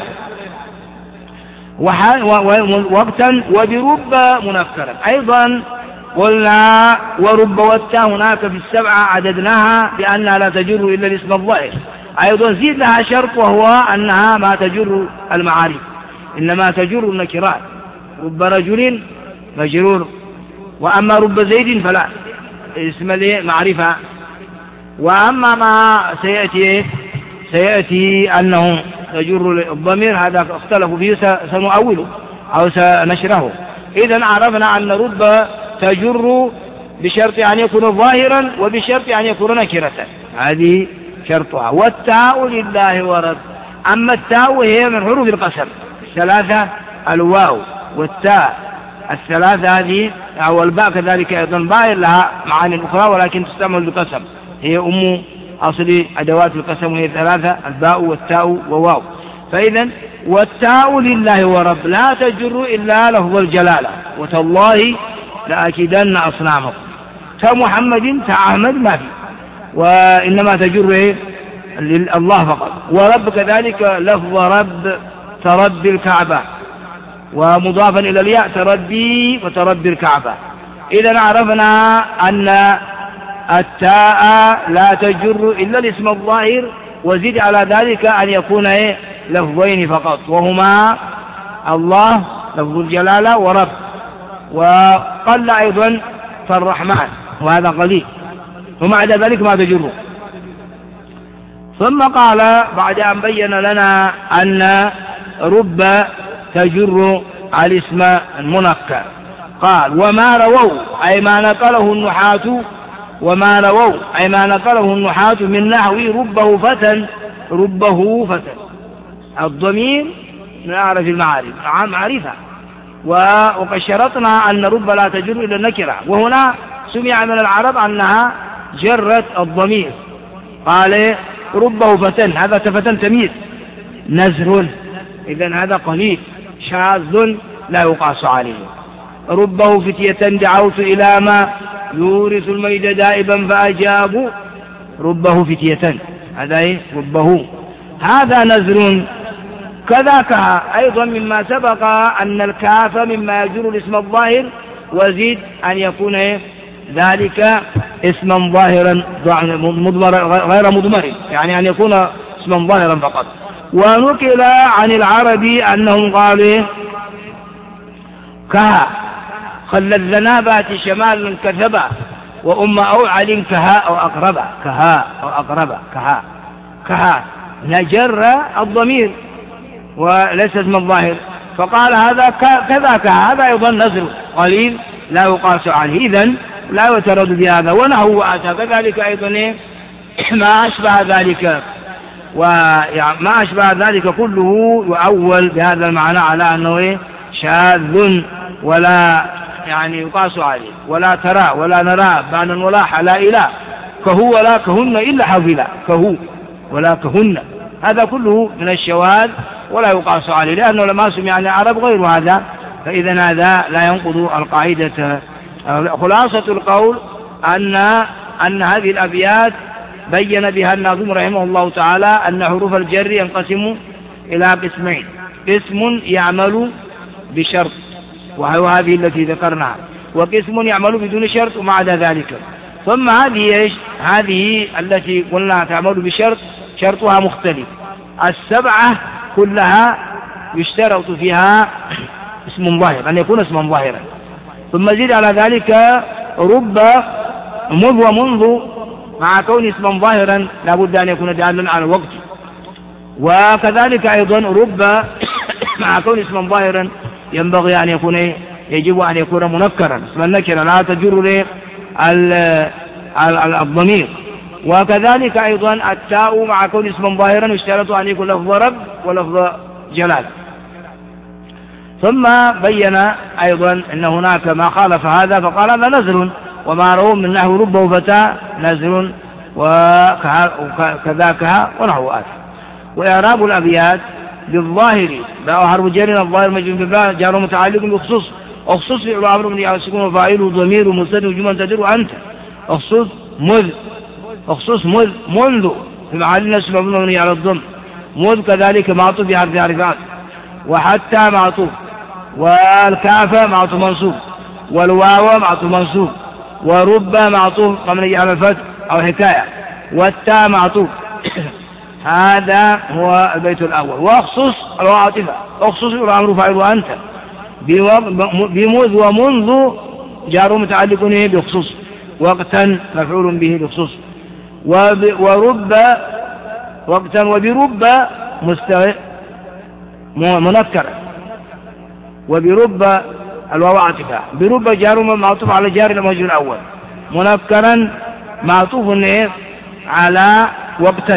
A: وقتا وبرب منكرا أيضا قلنا ورب والتاء هناك في السبعة عددناها بأنها لا تجر إلا الاسم الظاهر. أيضا زيد لها شرط وهو أنها ما تجر المعارف، إنما تجر النكرات. رب رجل مجرور، وأما رب زيد فلا اسم معرفة. وأما ما سيأتي سيأتي أنه تجر الضمير هذا اختلفوا فيه سنؤوله أو سنشره. إذن عرفنا أن رب تجر بشرط أن يكون ظاهرا وبشرط أن يكون نكرة، هذه شرطها. والتاء لله ورد. أما التاء هي من حروف القسم الثلاثة، الواو والتاء الثلاثة هذه، أو الباء كذلك أيضا باء لها معاني أخرى ولكن تستعمل بالقسم، هي أم أصل أدوات القسم وهي ثلاثة، الباء والتاء وواو. فإذا والتاء لله ورب لا تجر إلا لفظ الجلالة، وتالله لأكيدن أصنامكم. كمحمد كأحمد ما في، وإنما تجر الله فقط. ورب كذلك لفظ رب تربي الكعبة، ومضافا إلى الياء تربي وتربي الكعبة. إذا عرفنا أن التاء لا تجر إلا الاسم الظاهر، وزيد على ذلك أن يكون لفظين فقط، وهما الله لفظ الجلالة ورب. وقل أيضا فالرحمن، وهذا قليل، ومع ذلك ما تجره. ثم قال بعد أن بين لنا أن رب تجر الاسم المنكر قال وما رووا أي ما نقله النحاة وما رووا أي ما نقله النحاة من نحو ربه فتى ربه فتى. الضمير من أعرف المعارف معرفة، وقد شرطنا أن رب لا تجر إلى النكرة، وهنا سمع من العرب أنها جرت الضمير. قال ربه فتى، هذا فتى تمييز نزر، إذن هذا قليل شاذ لا يقاس عليه. ربه فتية دعوت إلى ما يورث الميد دائبا فأجابوا، ربه فتية، هذا إيه؟ ربه، هذا نزر. كذاك أيضا مما سبق أن الكاف مما يجر الاسم الظاهر، وزيد أن يكون ذلك اسما ظاهرا غير مضمر، يعني أن يكون اسما ظاهرا فقط. ونقل عن العرب أنهم قالوا كها خل الذنابات شمال كثبا وأم أوعل كها أو أقربا، كها أو أقربا، كها كها نجر الضمير وليس اسم الظاهر، فقال هذا كذا كها، هذا أيضا نزر قليل لا يقاس عليه، إذن لا يترد بهذا. ونهو وأتى كذلك أيضا ما أشبه ذلك، وما أشبه ذلك كله يؤول بهذا المعنى على أنه شاذ ولا يعني يقاس عليه، ولا ترى ولا نرى بانا ولا حلا إله، كهو ولا كهن إلا حفلا، كهو ولا كهن، هذا كله من الشواذ ولا يقاس عليه، لأنه لما سمع عن العرب غير هذا، فإذا هذا لا ينقض القاعدة. خلاصة القول أن أن هذه الأبيات بين بها الناظم رحمه الله تعالى أن حروف الجر ينقسم إلى قسمين: قسم يعمل بشرط وهو هذه التي ذكرناها، وقسم يعمل بدون شرط وما عدا ذلك. ثم هذه ايش؟ هذه التي قلنا تعمل بشرط شرطها مختلف. السبعة كلها يشترط فيها اسم ظاهر، أن يكون اسما ظاهرا. ثم زيد على ذلك رب مذ ومنذ مع كون اسما ظاهرا لابد أن يكون دالا على الوقت، وكذلك أيضا رب مع كون اسما ظاهرا ينبغي أن يكون يجب أن يكون منكرا، اسم النكرة لا تجر الضمير. وكذلك أيضا التاء مع كون اسما ظاهرا يشترط أن يكون لفظ رب ولفظ جلال. ثم بين أيضا أن هناك ما خالف هذا فقال هذا نزر، وما رووا من نحو ربه فتى نزر وكذاكها ونحو آخر. وإعراب الأبيات بالظاهر باء حرف جر، الظاهر مجرور بالباء جار متعلق بخصوص، اخصص فعل أمر مبني على السكون وفاعله ضمير مستتر وجمل تدر أنت. اخصص مذ اخصص مذ منذ في محل نصب مبني على الضم. مذ كذلك معطوف بحرف عرفات. وحتى معطوف. والكاف معطوف منصوب. والواو معطوف منصوب. ورب معطوف مبني على الفتح أو حكاية. والتاء معطوف. هذا هو البيت الأول. واخصص العاطفة اخصص الأمر فاعل وأنت بمذ ومنذ جار متعلق به بخصوص وقتا مفعول به بخصوص ورب وقتا وبرب مستوى منكر وبرب الواو عاطفة برب جار معطوف على جار الموجود الأول منكرا معطوف على وقتا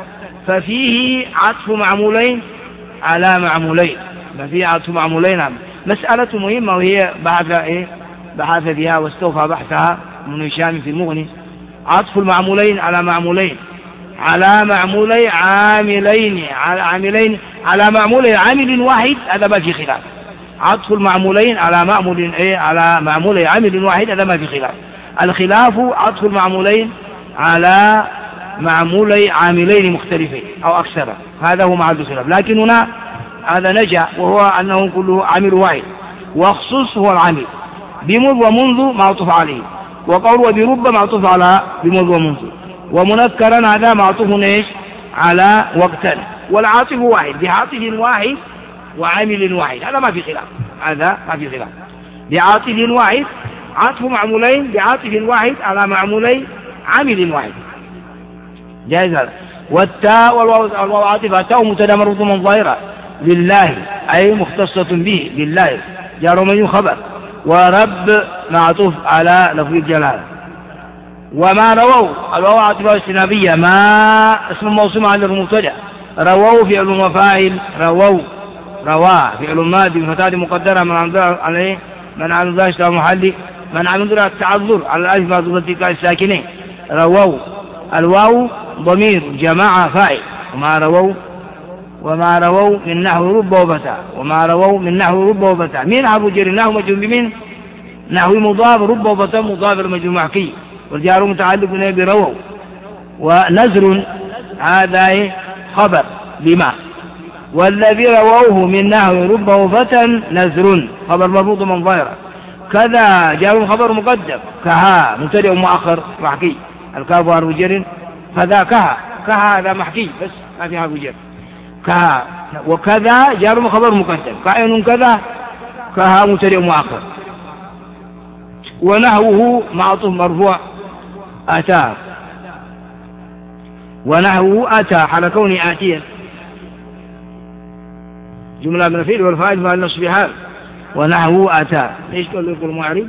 A: ففيه عطف معمولين على معمولين ففيه عطف معمولين. مسألة مهمة وهي بحث إيه بحث فيها واستوفى بحثها من هشام في المغني. عطف المعمولين على معمولين على معمولي عاملين على عاملين على معمولي عامل واحد هذا ما في خلاف. عطف المعمولين على معمول إيه على معمولي عامل واحد هذا ما في خلاف. الخلاف عطف المعمولين على معمولي عاملين مختلفين أو أكثر هذا هو محل الخلاف. لكن هنا هذا نجا وهو أنه كله عامل واحد واخصص هو العامل بمذ ومنذ معطوف عليه وقول وبرب معطوف على بمذ ومنذ ومنكرا هذا معطوف ايش على وقتا والعاطف واحد بعاطف واحد وعامل واحد هذا ما في خلاف. هذا ما في خلاف بعاطف واحد عطف معمولين بعاطف واحد على معمولي عامل واحد جائز هذا. والتاء والواو عاطفة تاء مبتدا مرفوع من ظاهرة لله أي مختصة به لله جار ومجرور خبر. ورب معطوف على لفظ الجلالة. وما رووا الواو عاطفة استنابية ما اسم موصول على المبتدا رووا فعل وفاعل رووا روا فعل ماضي بفتاة مقدرة من عمد عليه من عمد ذا محلي من عمد التعذر على الألف معطوفة الساكنين رووا. الواو ضمير جماعة فاعل وما رووا وما رووا من نحو رب وبتاع وما رووا من نحو رب وبتاع من حرف جر نحو مجرور بمن نحو مضاف رب وبتاع مضاف المجرور محكي والجار متعلق برووا. ونزر هذا خبر بما والذي رووه من نحو رب وفتى نزر خبر مرفوض من ظاهرة. كذا جار خبر مقدم كها مبتدئ مؤخر محكي الكاف حرف جر كذا كها كها هذا محكي بس ما في حرف جر كها. وكذا جار خبر مقدم كائن كذا كها مبتدئ مؤخر. ونحوه معطوف مرفوع أتى ونحوه أتى على كون آتيا جملة من الفعل والفاعل فعل نصب حال ونحوه أتى ليش تقول لكم المعرب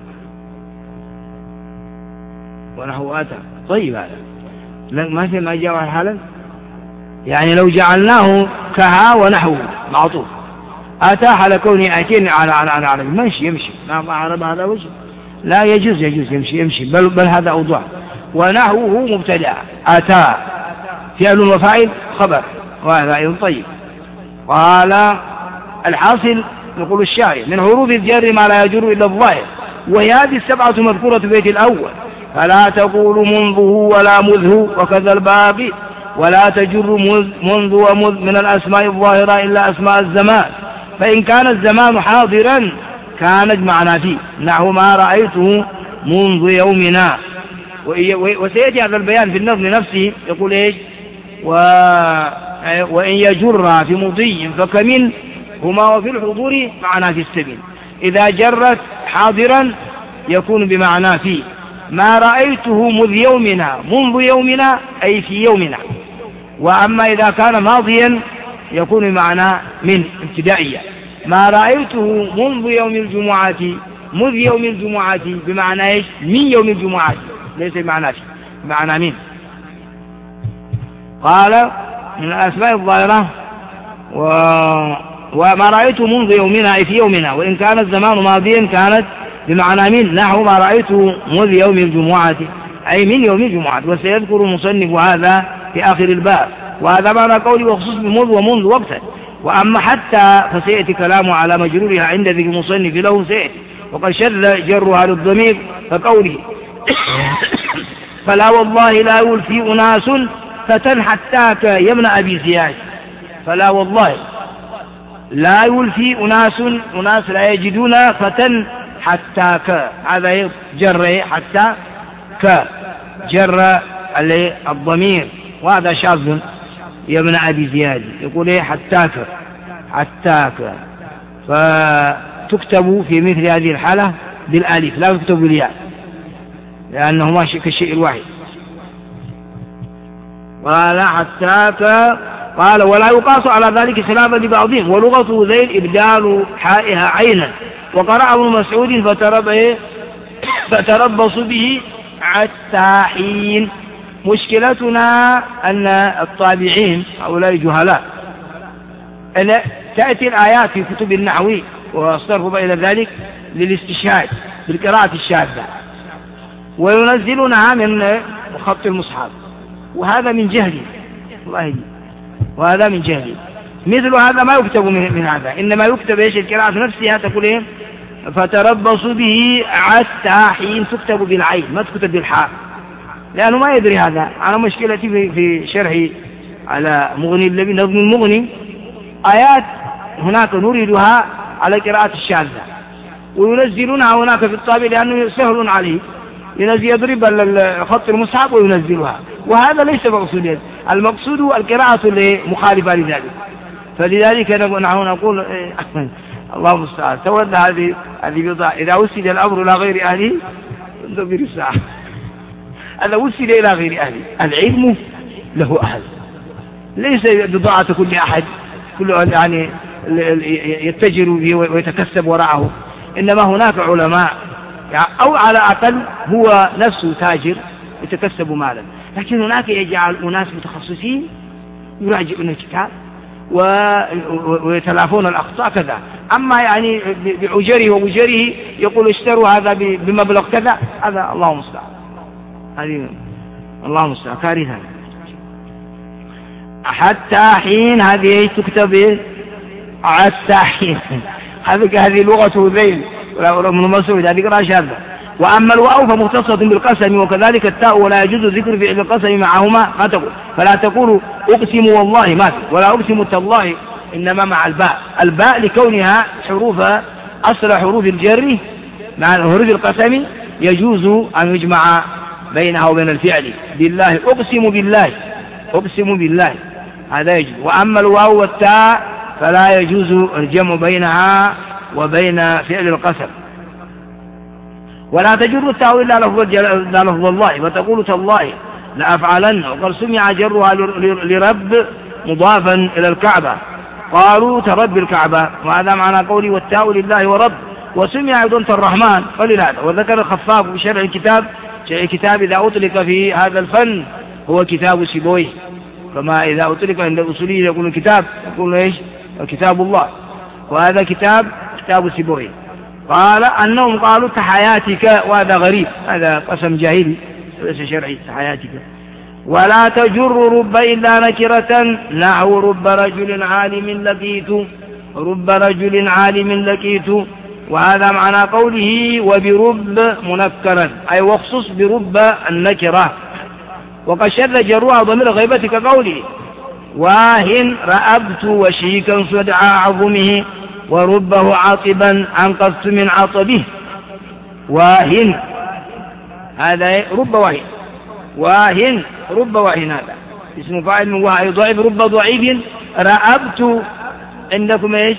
A: ونحوه أتى طيب هذا ما في ما جاء حالا يعني لو جعلناه كها ونحوه معطوف أتى على كون آتين على على على على ماشي يمشي ما عرب هذا وجه لا يجوز يجوز يمشي يمشي بل بل هذا أوضح. ونحوه مبتدأ أتى فعل وفاعل خبر وهذا أيضا طيب. قال الحاصل نقول الشاعر من حروف الجر ما لا يجر إلا الظاهر وهي هذه السبعة مذكورة في البيت الأول فلا تقول منذه ولا مذه وكذا الباقي ولا تجر منذ ومذ من الأسماء الظاهرة إلا أسماء الزمان فإن كان الزمان حاضرا كانت معنا فيه نحو ما رأيته منذ يومنا. وسيأتي هذا البيان في النظم نفسه يقول إيش و... وإن يجر في مضي فكمن هما وفي الحضور معنا في السبيل. إذا جرت حاضرا يكون بمعنى فيه ما رأيته مذ يومنا منذ يومنا أي في يومنا. وأما إذا كان ماضيا يكون بمعنى من ابتدائية ما رأيته منذ يوم الجمعة مذ يوم الجمعة بمعنى إيش من يوم الجمعة ليس بمعنى فيه بمعنى من. قال من الأسماء الظاهرة و... وما رأيته منذ يومنا أي في يومنا وإن كان الزمان ماضيا كانت بمعنى من نحو ما رأيته منذ يوم الجمعة أي من يوم الجمعة. وسيذكر المصنف هذا في آخر الباب وهذا معنى قولي وخصوص بمذ ومنذ وقتا وأما حتى فسيأتي كلامه على مجرورها عند ذي المصنف له سيأتي، وقد شذ جرها للضمير كقوله فلا والله لا يلفي أناس فتى حتاك يا ابن أبي زياد. فلا والله لا يلفي أناس، أناس لا يجدون فتى حتاك، هذا جر حتى ك جر الضمير، وهذا شاذ يا ابن أبي زياد. يقول ايه حتاك حتاك، فتكتب في مثل هذه الحالة بالالف لا تكتب بالياء لأنه ماشي كالشيء الواحد. قال حتاك قال ولا يقاس على ذلك خلافا لبعضهم، ولغة ذيل إبدال حائها عينا. وقرأ ابن مسعود فترب فتربص به حتى حين. مشكلتنا أن الطابعين هؤلاء جهلاء، أن تأتي الآيات في كتب النحو والصرف إلى ذلك للاستشهاد بالقراءة الشاذة، وينزلونها من خط المصحف، وهذا من جهل والله، وهذا من جهل. مثل هذا ما يكتب من, من هذا، إنما يكتب إيش القراءة نفسها تقول إيه فتربص به حتى حين، تكتب بالعين ما تكتب بالحاء، لأنه ما يدري هذا. على مشكلتي في, في شرحي على مغني الذي نظم المغني، آيات هناك نريدها على قراءة الشاذة وينزلونها هناك في الطابع لأنه سهل عليه، ينزل يضرب خط المصحف وينزلها، وهذا ليس مقصود. المقصود القراءة المخالفة لذلك. فلذلك نحن نقول الله المستعان تولى هذه هذه بضاعة. إذا وسد الأمر إلى غير أهله انظر الساعة، هذا وسد إلى غير أهله. العلم له أهل، ليس بضاعة كل أحد كل يعني يتجر به ويتكسب وراءه، إنما هناك علماء يعني أو على أقل هو نفسه تاجر يتكسب مالا، لكن هناك يجعل أناس متخصصين يراجعون الكتاب ويتلافون الأخطاء كذا. أما يعني بعجره وبجره يقول اشتروا هذا بمبلغ كذا، هذا الله المستعان، هذه الله المستعان كارثة. حتى حين هذه تكتب حتى حين، هذه لغة ذيل من مسعود هذه قراءة شاذة. وأما الواو فمختصة بالقسم، وكذلك التاء ولا يجوز ذكر فعل القسم معهما ما تقول، فلا تقول أقسم والله ما، ولا أقسم تالله، إنما مع الباء. الباء لكونها حروف أصل حروف الجر مع حروف القسم يجوز أن يجمع بينها وبين الفعل. بالله أقسم بالله، أقسم بالله هذا يجوز. وأما الواو والتاء فلا يجوز الجمع بينها وبين فعل القسم. ولا تجر التاء إلا لفظ الله، وتقول تالله لأفعلن. وقد سمع جرها لرب مضافا إلى الكعبة، قالوا ترب الكعبة، وهذا معنى قولي والتاء لله ورب. وسمع أيضا الرحمن فلله. وذكر الخفاف في شرح الكتاب، شرح الكتاب إذا أطلق في هذا الفن هو كتاب سيبويه، كما إذا أطلق عند الأصوليين يقول الكتاب يقول إيش كتاب الله، وهذا كتاب كتاب سيبويه. قال أنهم قالوا تحياتك، وهذا غريب، هذا قسم جاهلي ليس شرعي تحياتك. ولا تجر رب إلا نكرة، نحو رب رجل عالم لقيت، رب رجل عالم لقيت. وهذا معنى قوله وبرب منكرا، أي واخصص برب النكرة. وقد شذ جروها ضمير غيبة كقوله واهن رأبت وشيكا صدع عظمه، وربه عاطبا أنقذت من عطبه. واهن هذا رب واهن، واهن رب واهن هذا اسم فاعل من واهن ضعيف، رب ضعيف. رأبت عندكم ايش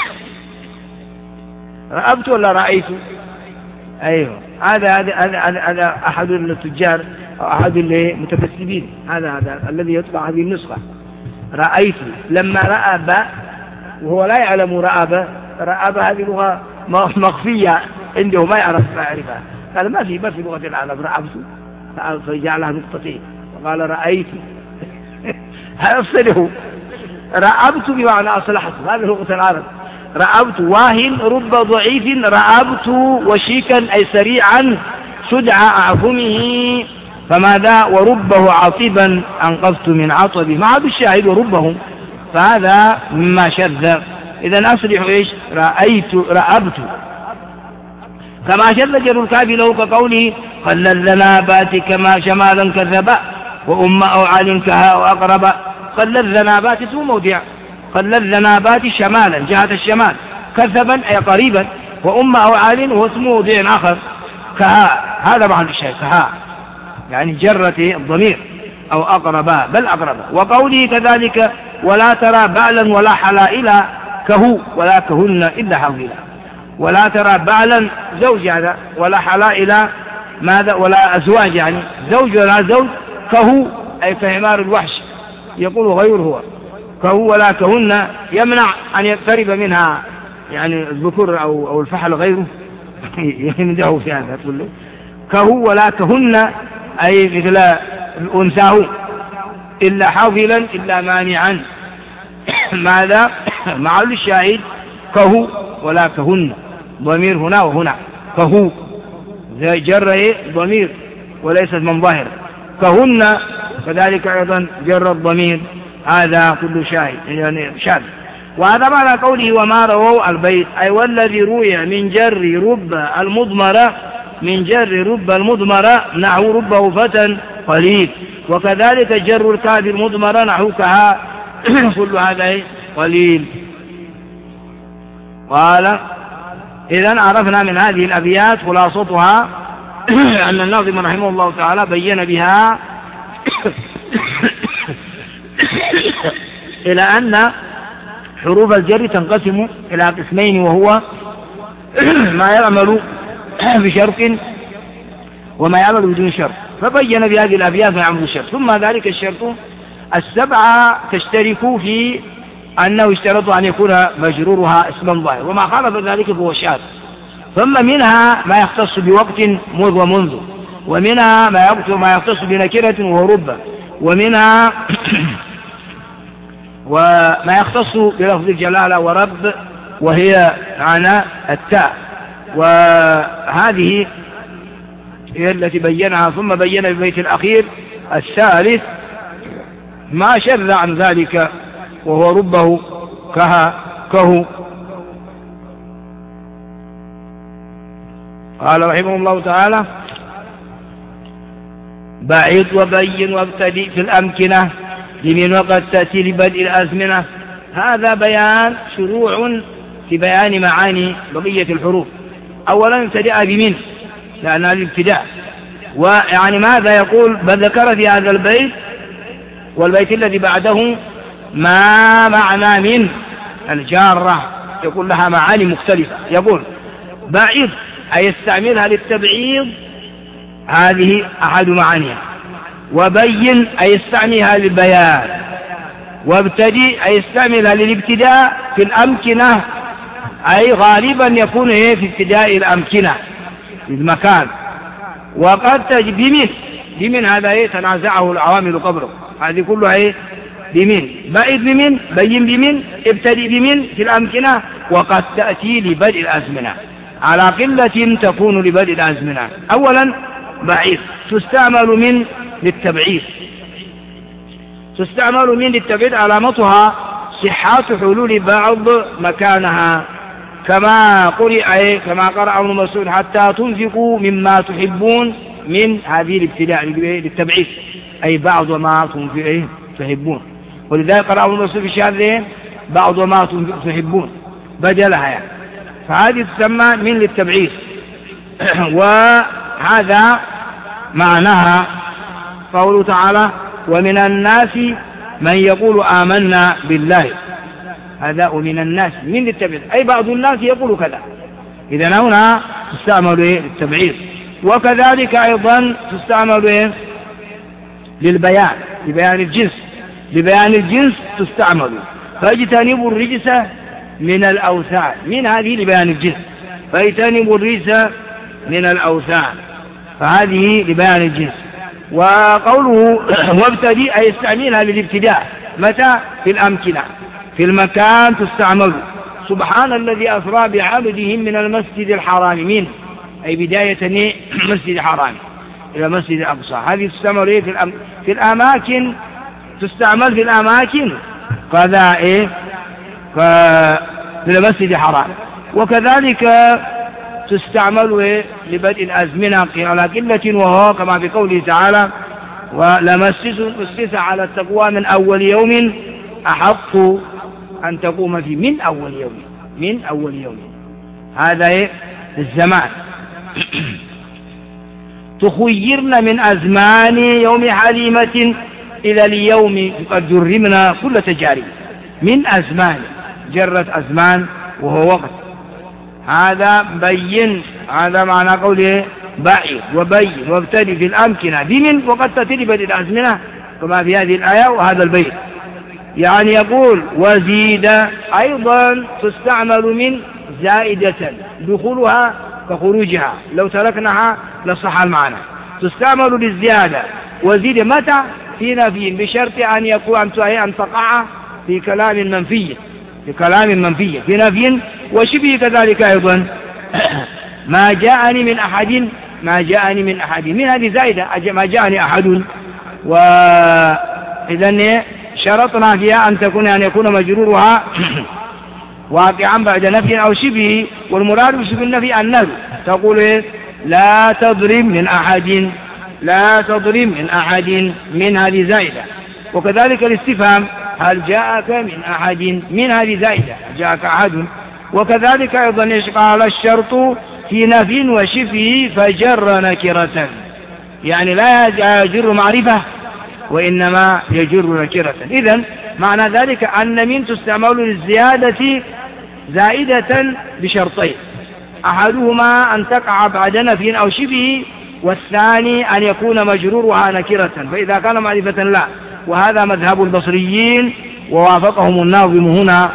A: رأبت ولا رأيت؟ ايوه هذا هذا هذا هذا احد التجار او احد المتكسبين، هذا هذا الذي يطبع هذه النسخة. رأيت لما رأب وهو لا يعلم رأب، رأب هذه لغة مخفية عنده ما يعرف ما يعرفها، قال ما في ما في لغة العرب رأبت، فجعلها نقطتين وقال رأيت هذا أفسده. رأبت بمعنى أصلحت، هذه لغة العرب. رأبت واهن رب ضعيف، رأبت وشيكا أي سريعا، سدع أعظمه. فماذا وربه عاطبا أنقذت من عطبه، ما عاد الشاهد وربه فهذا مما شذ. إذن أصلح إيش؟ رأيت رأبت. كما شذ جر الكاف له كقوله قللنا بات كما شمالا كذبا وأم أو عال كها وأقرب. قللنا بات اسم موضع، قللنا بات شمالا جهة الشمال، كذبا أي قريبا، وأم أو عال هو اسم موضع آخر كها، هذا معنى الشيء كها يعني جرت الضمير أو أقربا بل أقربا. وقوله كذلك ولا ترى بعلا ولا حلائلا كهو ولا كهن إلا حويلا. ولا ترى بعلا زوج هذا ولا حلائلا ماذا ولا أزواج يعني زوج ولا زوج كهو أي كحمار الوحش يقول غير هو كهو ولا كهن يمنع أن يقترب منها يعني الذكور أو, أو الفحل غيره يمدعه في هذا تقول له كهو ولا كهن أي مثل الأنثى إلا حافلا إلا مانعا. ماذا مع الشاهد كهو ولا كهن ضمير هنا وهنا كهو جر ضمير وليست من ظاهر كهن كذلك أيضا جر الضمير هذا كل شاهد يعني شاذ. وهذا معنى قوله وما رووا البيت أي والذي روي من جر رب المضمرة من جر رب المضمرة نحو ربه فتى قليل. وكذلك جر الكاف المضمرة نحو كها كل هذا قليل. قال إذن عرفنا من هذه الأبيات خلاصتها أن الناظم رحمه الله تعالى بين بها إلى أن حروف الجر تنقسم إلى قسمين وهو ما يعمل بشرط وما يعمل بدون شرط. فبين بهذه الأبيات ما يعمل بشرط. ثم ذلك الشرط السبعة تشترك في أنه اشترط أن يكون مجرورها اسما ظاهر وما خالف ذلك فهو شاذ. ثم منها ما يختص بوقت مذ ومنذ، ومنها ما يختص بنكرة وهو رب، ومنها وما يختص بلفظ الجلالة ورب وهي معنى التاء. وهذه هي التي بينها. ثم بين البيت الأخير الثالث ما شذ عن ذلك وهو ربه كها كهو. قال رحمه الله تعالى بعيد وبين وابتدئ في الأمكنة لمن وقد تأتي لبدء الأزمنة. هذا بيان شروع في بيان معاني بقية الحروف. أولا ابتدأ بمن لأنها الابتداء. ويعني ماذا يقول بل ذكر في هذا البيت والبيت الذي بعده ما معنى من الجارة يقول لها معاني مختلفة. يقول بعيد أي يستعملها للتبعيض هذه أحد معانيها، وبين أي يستعملها للبيان، وابتدي أي يستعملها للابتداء في الأمكنة أي غالبا يكون في ابتداء الأمكنة في المكان. وقد تجد بمن بمن هذا تنازعه العوامل قبله هذه كلها بمن بعيد بمن بين بمن ابتدي بمن في الأمكنة. وقد تأتي لبدء الأزمنة على قلة تكون لبدء الأزمنة. أولا بعيد تستعمل من للتبعيد تستعمل من للتبعيد علامتها صحة حلول بعض مكانها كما قرئ كما قرأ ابن مسعود حتى تنفقوا مما تحبون من هذه الابتلاء للتبعيد أي بعض ما تحبون. ولذلك قرأ ابن مسعود في الشهادة بعض ما تحبون بدلها يعني. فهذه تسمى من للتبعيد. وهذا معناها قوله تعالى ومن الناس من يقول آمنا بالله. هذا ومن الناس من للتبعيد أي بعض الناس يقول كذا. إذن هنا تستعمل للتبعيد. وكذلك أيضا تستعمل للبيان لبيان الجنس لبيان الجنس تستعمل. فاجتنبوا الرجس من الأوثان من هذه لبيان الجنس فاجتنبوا الرجس من الأوثان فهذه لبيان الجنس. وقوله وابتدي أي يستعملها للابتداء متى في الأمكنة في المكان تستعمل. سبحان الذي أسرى بعبده من المسجد الحرام من أي بداية مسجد الحرام إلى مسجد الأقصى. هذه تستعمل في, الأم... في الأماكن تستعمل في الأماكن فذا إيه في المسجد الحرام. وكذلك تستعمل إيه لبدء الأزمنة على قلة، وهو كما في قوله تعالى ولمسس أسس على التقوى من أول يوم أحق أن تقوم فيه، من أول يوم، من أول يوم، هذا إيه الزمان. تخيرن من أزمان يوم حليمة إلى اليوم قد جرمنا كل تجارب، من أزمان، جرت أزمان وهو وقت، هذا بين، هذا معنى قوله بعيد وبين وابتدي في الأمكنة بمن، وقد تتلبت الأزمنة كما في هذه الآية وهذا البيت. يعني يقول وزيد أيضا تستعمل من زائدة، دخولها كخروجها، لو تركناها لصح المعنى. تستعمل للزيادة، وزيد متى في نفي بشرط أن يكون أن تقع في كلام منفي، في كلام منفي في نفي وشبه كذلك أيضا. ما جاءني من أحد، ما جاءني من أحد، من هذه زائدة، ما جاءني أحد، وإذن شرطنا فيها أن تكون أن يكون مجرورها واقعا بعد نفي أو شبه، والمراد بشبه النفي النفي. تقول إيه؟ لا تضرب من أحد، لا تضرب من أحد، من هذه زائدة. وكذلك الاستفهام هل جاءك من أحد، من هذه زائدة، جاءك أحد. وكذلك أيضا قال الشرط في نفي وشبه فجر نكرة، يعني لا يجر معرفة وإنما يجر نكرة. إذن معنى ذلك أن من تستعمل للزيادة زائدة بشرطين، أحدهما أن تقع بعد نفي أو شبه، والثاني أن يكون مجرورها نكرة، فإذا كان معرفة لا. وهذا مذهب البصريين ووافقهم الناظم هنا.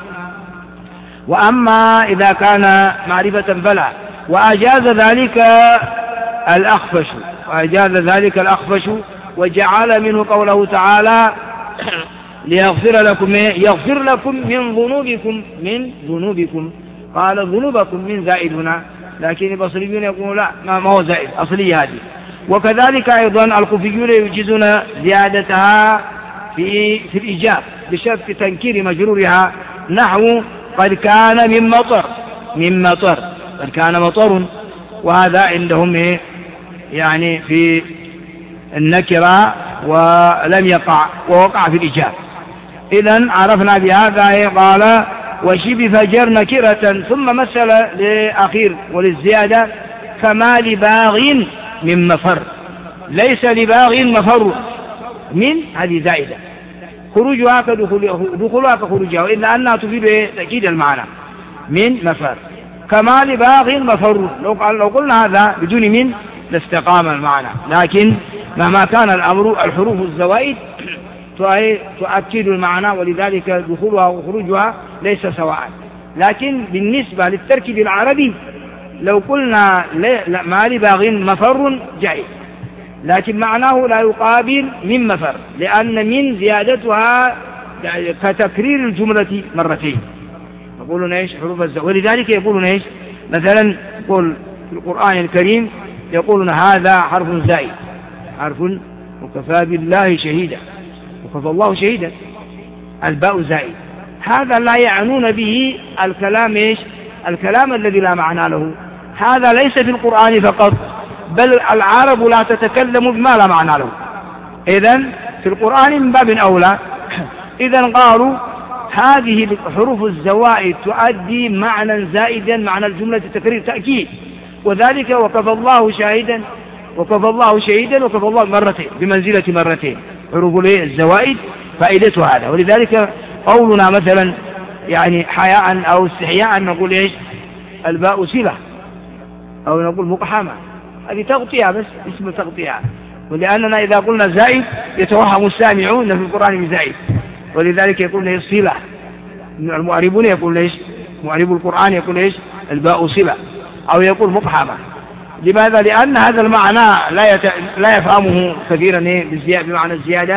A: وأما إذا كان معرفة فلا. وأجاز ذلك الأخفش، وأجاز ذلك الأخفش وجعل منه قوله تعالى ليغفر لكم، يغفر لكم من ذنوبكم، من ذنوبكم، قال ذنوبكم من زائد هنا، لكن البصريون يقولون لا ما هو زائد، أصلية هذه. وكذلك أيضا الكوفيون يجيزون زيادتها في في الإيجاب بشرط تنكير مجرورها، نحو قد كان من مطر، من مطر، قد كان مطر، وهذا عندهم إيه يعني في النكرة ولم يقع ووقع في الإيجاب. إذن عرفنا بهذا. قال وشبه فجر نكرة، ثم مثل لأخير وللزيادة فما لباغ من مفر، ليس لباغ مفر، من هذه زائدة، خروجها كدخولها كخروجها، إلا أنها تفيد تأكيد المعنى، من مفر. كما لباغ مفر، لو قلنا هذا بدون من لاستقام المعنى، لكن مهما كان الأمر الحروف الزوائد تؤكد المعنى، ولذلك دخولها وخروجها ليس سواء. لكن بالنسبة للتركيب العربي لو قلنا ما لباغ مفر جائز، لكن معناه لا يقابل من مفر، لأن من زيادتها كتكرير الجملة مرتين. يقولون ايش حروف الزوائد، ولذلك يقولون ايش مثلا يقول في القرآن الكريم يقولون هذا حرف زائد، حرف وكفى بالله شهيدا، وكفى الله شهيدا، الباء زائد. هذا لا يعنون به الكلام ايش الكلام الذي لا معنى له، هذا ليس في القرآن فقط، بل العرب لا تتكلم بما لا معنى له. إذن في القرآن من باب أولى. إذن قالوا هذه حروف الزوائد تؤدي معنى زائدا، معنى الجملة تكرير تأكيد، وذلك وكفى الله شاهدا، وكفى الله شهيدا، وكفى الله مرتين بمنزلة مرتين حروف الزوائد فائدة هذا. ولذلك قولنا مثلا يعني حياء أو استحياء نقول إيش الباء صلة، أو نقول مقحمة، هذه تغطية بس اسم تغطية، ولأننا إذا قلنا زائد يتوهم السامعون في القرآن بزائد، ولذلك يقول إيش صلة. المعربون يقول إيش معرب القرآن يقول إيش الباء صلة، أو يقول مقحمة. لماذا؟ لأن هذا المعنى لا يت... لا يفهمه كثيرا بالزيادة، بمعنى الزيادة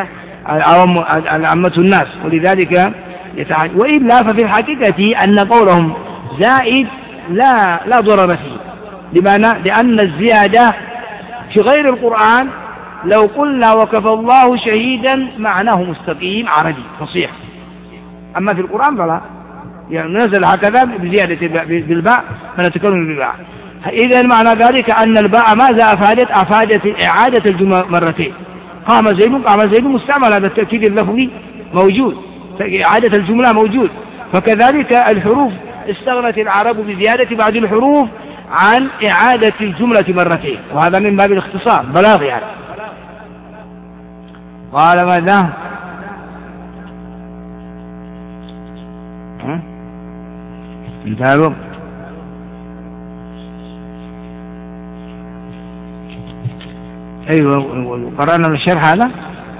A: عامة الناس، ولذلك يتع... وإلا ففي الحقيقة أن قولهم زائد لا لا ضرر فيه. لماذا؟ لأن الزيادة في غير القرآن لو قلنا وكفى الله شهيدا معناه مستقيم عربي فصيح، أما في القرآن فلا، يعني نزل هكذا بزيادة بالباء فنتكلم بالباء. إذا معنى ذلك أن الباء ماذا أفادت؟ أفادت إعادة الجملة مرتين. قام زيد قام زيد مستعمل، هذا التأكيد اللفظي موجود، إعادة الجملة موجود. فكذلك الحروف استغنت العرب بزيادة بعض الحروف عن إعادة الجملة مرتين، وهذا من باب الاختصار بلاغ يعني. قال ماذا؟ انتهى الوقت. أيوة قرأنا من الشرح هذا.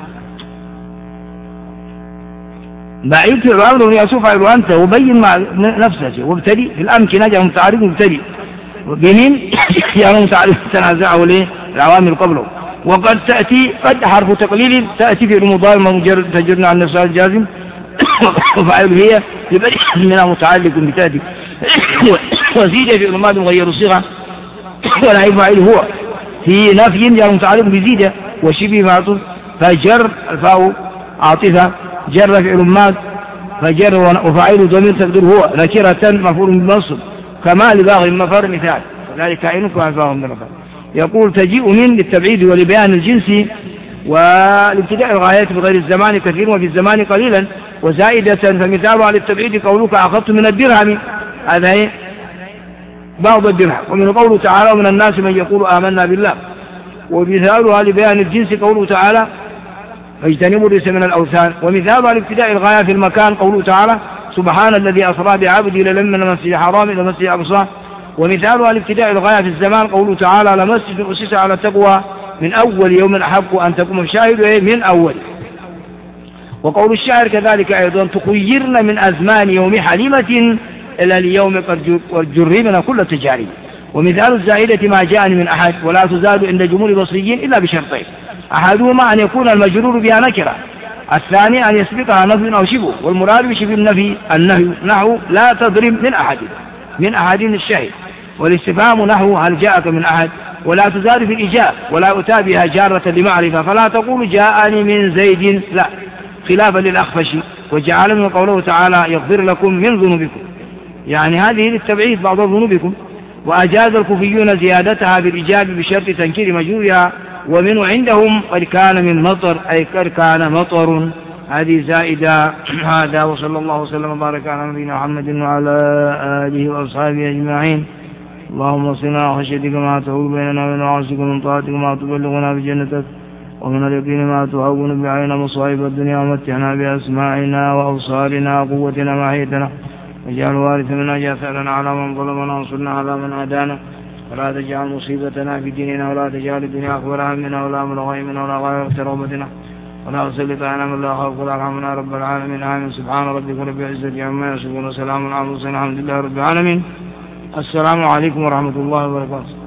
A: بعيد في الأمر يسوف فعل أنت وبين مع نفسك وابتدي في الأمكنة جاء متعارض وابتدي بمن يعني متعارض تنازعه ليه العوامل قبله. وقد تأتي قد حرف تقليل تأتي في المضارع مجرد تجرنا عن نفسها الجازم وفعل هي لبدء منها متعلق بتأتي وزيد في الماضي مغير الصيغة ولا يفعل هو في نفي جاء متعلق بزيدة وشبه معطوف فجر الفاء عاطفة جر فعل ماض فجر وفاعل ضمير تقدر هو نكرة مفعول بمنصب كما لباغي المفر مثال ذلك كائن كأنفاهم بالمفر. يقول تجيء من للتبعيد ولبيان الجنس والابتداء الغايات بغير الزمان كثير وفي الزمان قليلا وزائدة. فمثال على التبعيد قولك أخذت من الدرهم، هذا هي بعض الدرهم. ومن قوله تعالى ومن الناس من يقول آمنا بالله. ومثالها لبيان الجنس قوله تعالى فاجتنبوا الرجس من الأوثان. ومثالها لابتداء الغاية في المكان قوله تعالى سبحان الذي أسرى بعبده ليلا من المسجد الحرام إلى المسجد الأقصى. ومثالها لابتداء الغاية في الزمان قوله تعالى لمسجد أسس على التقوى من أول يوم أحق أن تقوم الشاهد من أول. وقول الشاعر كذلك أيضا تخيرن من أزمان يوم حليمة إلى اليوم قد جربنا كل التجارب. ومثال الزائدة ما جاءني من أحد ولا تزاد عند جمهور البصريين إلا بشرطين أحدهما أن يكون المجرور بها نكرة، الثاني أن يسبقها نفي أو شبه. والمراد بشبه النفي النهي نحو لا تضرب من أحد من أحد الشاهد. والاستفهام نحو هل جاءك من أحد. ولا تزاد في الإجابة ولا أتى بها جارة لمعرفة فلا تقول جاءني من زيد لا خلافا للأخفش. وجعل من قوله تعالى يغفر لكم من ذنوبكم، يعني هذه للتبعيد بعض ذنوبكم. وأجاز الكوفيون زيادتها بالإجابة بشرط تنكير مجرورها ومنه عندهم قد كان من مطر أي قد كان مطر، هذه زائدة. هذا وصلى الله وسلم وبارك على نبينا محمد وعلى آله وأصحابه أجمعين. اللهم صلنا وخشيتك ما تحول بيننا وبين معاصيك ومن طاعتك ما تبلغنا بجنتك ومن اليقين ما تهون بعين مصائب الدنيا ومتعنا بأسماعنا وأبصارنا وقوتنا ما أحييتنا واجعل الوارث منا جاثرنا على من ظلمنا وانصرنا على من عادانا ولا تجعل مصيبتنا في ديننا ولا تجعل الدنيا أكبر همنا ولا مبلغ علمنا ولا غاية رغبتنا ولا تسلط علينا من لا خوف ولا رحمنا رب العالمين. آمين. سبحان ربك رب العزة عما يصفون وسلام على المرسلين الحمد لله رب العالمين. السلام عليكم ورحمة الله وبركاته.